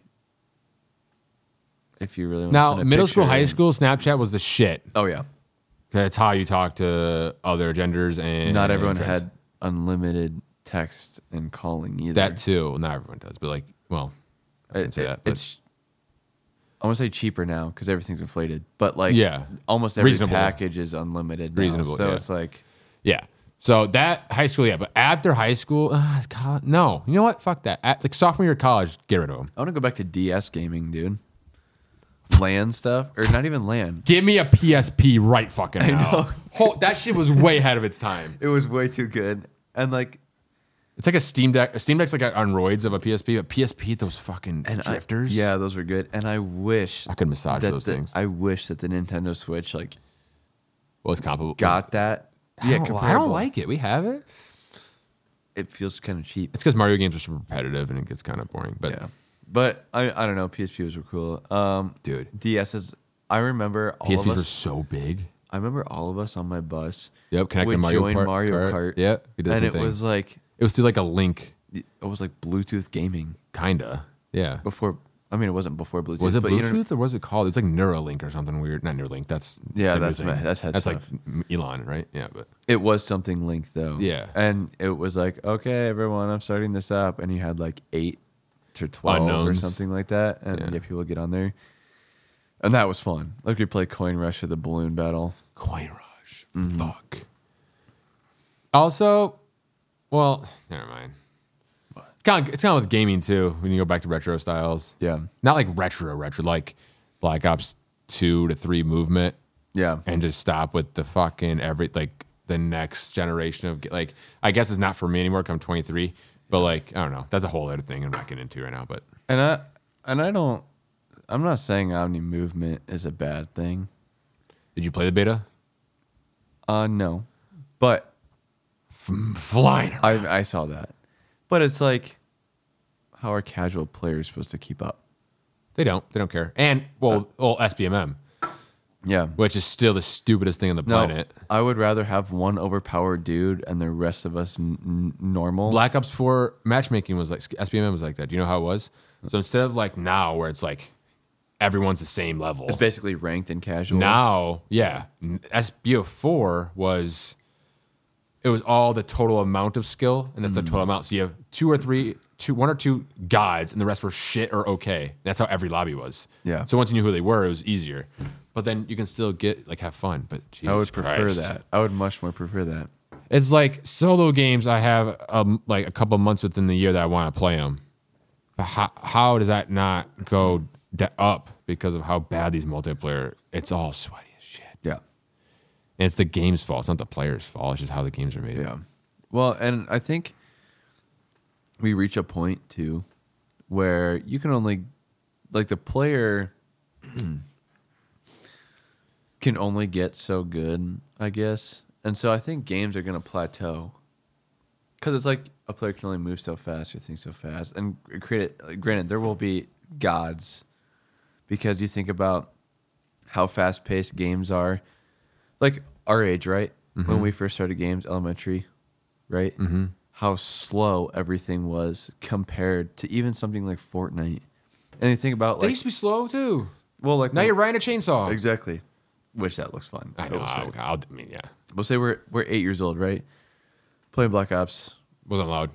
if you really want to Now, send a middle school, picture- high school, Snapchat was the shit. Oh yeah, That's how you talk to other genders and not everyone friends. had unlimited text and calling either. that too. Not everyone does, but like, well, I can say that. But It's I want to say cheaper now because everything's inflated, but like Yeah. almost every Reasonable. package is unlimited. Now. Reasonable, so yeah. it's like yeah. So that high school, yeah. But after high school, no. You know what? Fuck that. Like sophomore year of college, get rid of them. I want to go back to DS gaming, dude. LAN stuff, or not even LAN. Give me a PSP right fucking now. know. That shit was way ahead of its time. It was way too good, and like It's like a Steam Deck. A Steam Deck's like on roids of a PSP, but PSP, those fucking drifters. yeah, those were good. And I wish I could massage that those the- things. I wish that the Nintendo Switch like Well, it's comparable. got that. I don't comparable. like it. We have it. It feels kind of cheap. It's because Mario games are super repetitive and it gets kind of boring. But Yeah, but I don't know. PSPs were cool. dude, DSs. I remember all PSPs of were us. so big. I remember all of us on my bus. Yep, connect to would Mario join Kart. Mario Kart. Yeah, we did the and same it thing. was like It was through like a link, Bluetooth gaming kinda. Yeah. before. I mean, it wasn't before Bluetooth. Was it but Bluetooth or was it called? It's like Neuralink or something weird. Not Neuralink. That's Yeah, different that's thing. head like stuff. Elon, right? Yeah, but It was something linked though. Yeah. and it was like, okay, everyone, I'm starting this up, and you had like 8 to 12 Unknowns. or something like that, and Yeah. yeah, people would get on there, and that was fun. Like we played Coin Rush or the Balloon Battle. Coin Rush. Fuck. Also, well, never mind. It's kind of with gaming too. When you go back to retro styles, Yeah, not like retro, like Black Ops 2 to 3 movement, yeah, and just stop with the fucking the next generation of like. I guess it's not for me anymore. 'Cause I'm 23, but like I don't know. That's a whole other thing I'm not getting into right now. But and I don't. I'm not saying Omni movement is a bad thing. did you play the beta? No, but Flying. I saw that. But it's like, how are casual players supposed to keep up? They don't care. And well, SBMM, Yeah. which is still the stupidest thing on the No, planet. I would rather have one overpowered dude and the rest of us normal. Black Ops 4 matchmaking was like SBMM was like that. Do you know how it was? So instead of like now where it's like everyone's the same level. It's basically ranked and casual. Now, yeah, SBO4 was it was all the total amount of skill, and that's the total amount. So you have one or two gods, and the rest were shit or okay. That's how every lobby was. Yeah. So once you knew who they were, it was easier. But then you can still get like have fun. But I would Jesus prefer Christ. that. I would much more prefer that. It's like solo games. I have like a couple months within the year that I want to play them. But how does that not go up because of how bad these multiplayer? It's all sweaty as shit. Yeah. And it's the game's fault. It's not the player's fault. It's just how the games are made. Yeah. Well, and I think we reach a point too where you can only like the player can only get so good, I guess. And so I think games are going to plateau because it's like a player can only move so fast or think so fast. And granted, there will be gods because you think about how fast paced games are. Like our age, right? When we first started games, elementary, right? Mm-hmm. How slow everything was compared to even something like Fortnite. And you think about They like, used to be slow too. well, like Now you're riding a chainsaw. exactly, which that looks fun. I know. will say. I mean, yeah. We'll say we're 8 years old, right? Playing Black Ops. Wasn't allowed.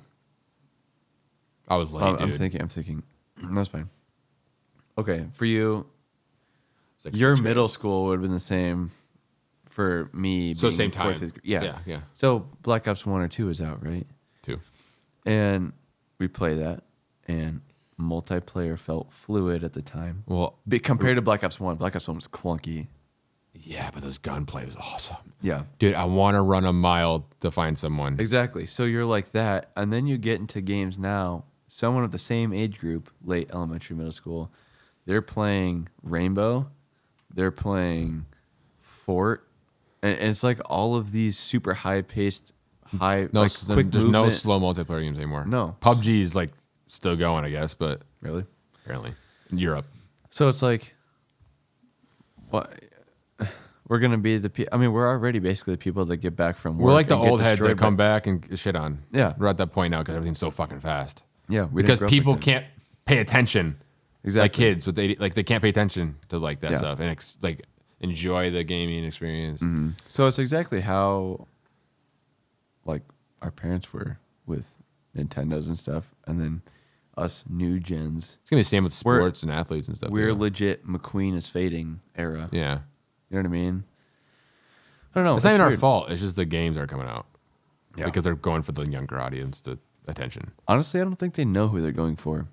I was late, I'm dude. thinking. That's fine. Okay, for you, It's like your sixth grade. middle school would have been the same for me. So being same fourth, time. fifth grade. Yeah. Yeah. So Black Ops 1 or 2 is out, right? 2. And we play that, and multiplayer felt fluid at the time. Well, Compared to Black Ops 1, Black Ops 1 was clunky. yeah, but those gunplay was awesome. Yeah. Dude, I want to run a mile to find someone. Exactly. So you're like that, and then you get into games now. Someone of the same age group, late elementary, middle school, they're playing Rainbow, they're playing Fort, and it's like all of these super high-paced, No, like there's quick no movement. slow multiplayer games anymore. No. PUBG is like still going, I guess, but Really? apparently in Europe. So it's like, what? We're gonna be I mean, we're already basically the people that get back from work. We're like the and get old heads that destroyed come by- back and shit on. Yeah. We're at that point now because everything's so fucking fast. Yeah, we didn't Because grow up people like that. can't pay attention. Exactly. Like kids with like they can't pay attention to like that Yeah. stuff and like enjoy the gaming experience. So it's exactly how, like, our parents were with Nintendos and stuff, and then us new gens. It's gonna be the same with We're- sports and athletes and stuff. We're too. legit McQueen is fading era. Yeah. You know what I mean? I don't know. It's not even our weird. fault. It's just the games are coming out. Yeah. Because they're going for the younger audience, the attention. Honestly, I don't think they know who they're going for.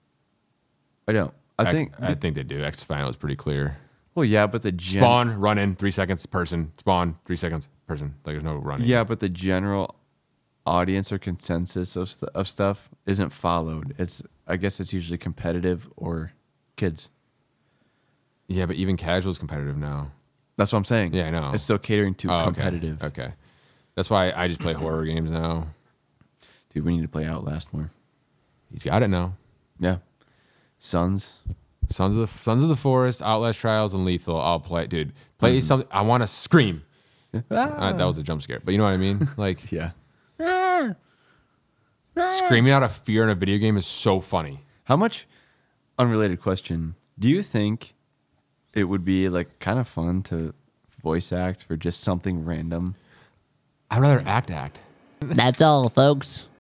I don't. I think. they do. X Final is pretty clear. Well, yeah, but the Spawn, run in, 3 seconds, person. Spawn, 3 seconds, person. Like there's no running. Yeah, but the general audience or consensus of stuff isn't followed. I guess it's usually competitive or kids. Yeah, but even casual is competitive now. That's what I'm saying. Yeah, I know. It's still catering to Oh, okay. competitive. Okay. That's why I just play horror games now. Dude, we need to play Outlast more. He's got it now. Yeah. Sons. Sons of the Forest, Outlast Trials, and Lethal. I'll play, dude. Mm-hmm. Play something. I want to scream. Ah. That was a jump scare, but you know what I mean. Like Yeah. screaming out of fear in a video game is so funny. How much, unrelated question, do you think it would be like kind of fun to voice act for just something random? I'd rather act. That's all, folks.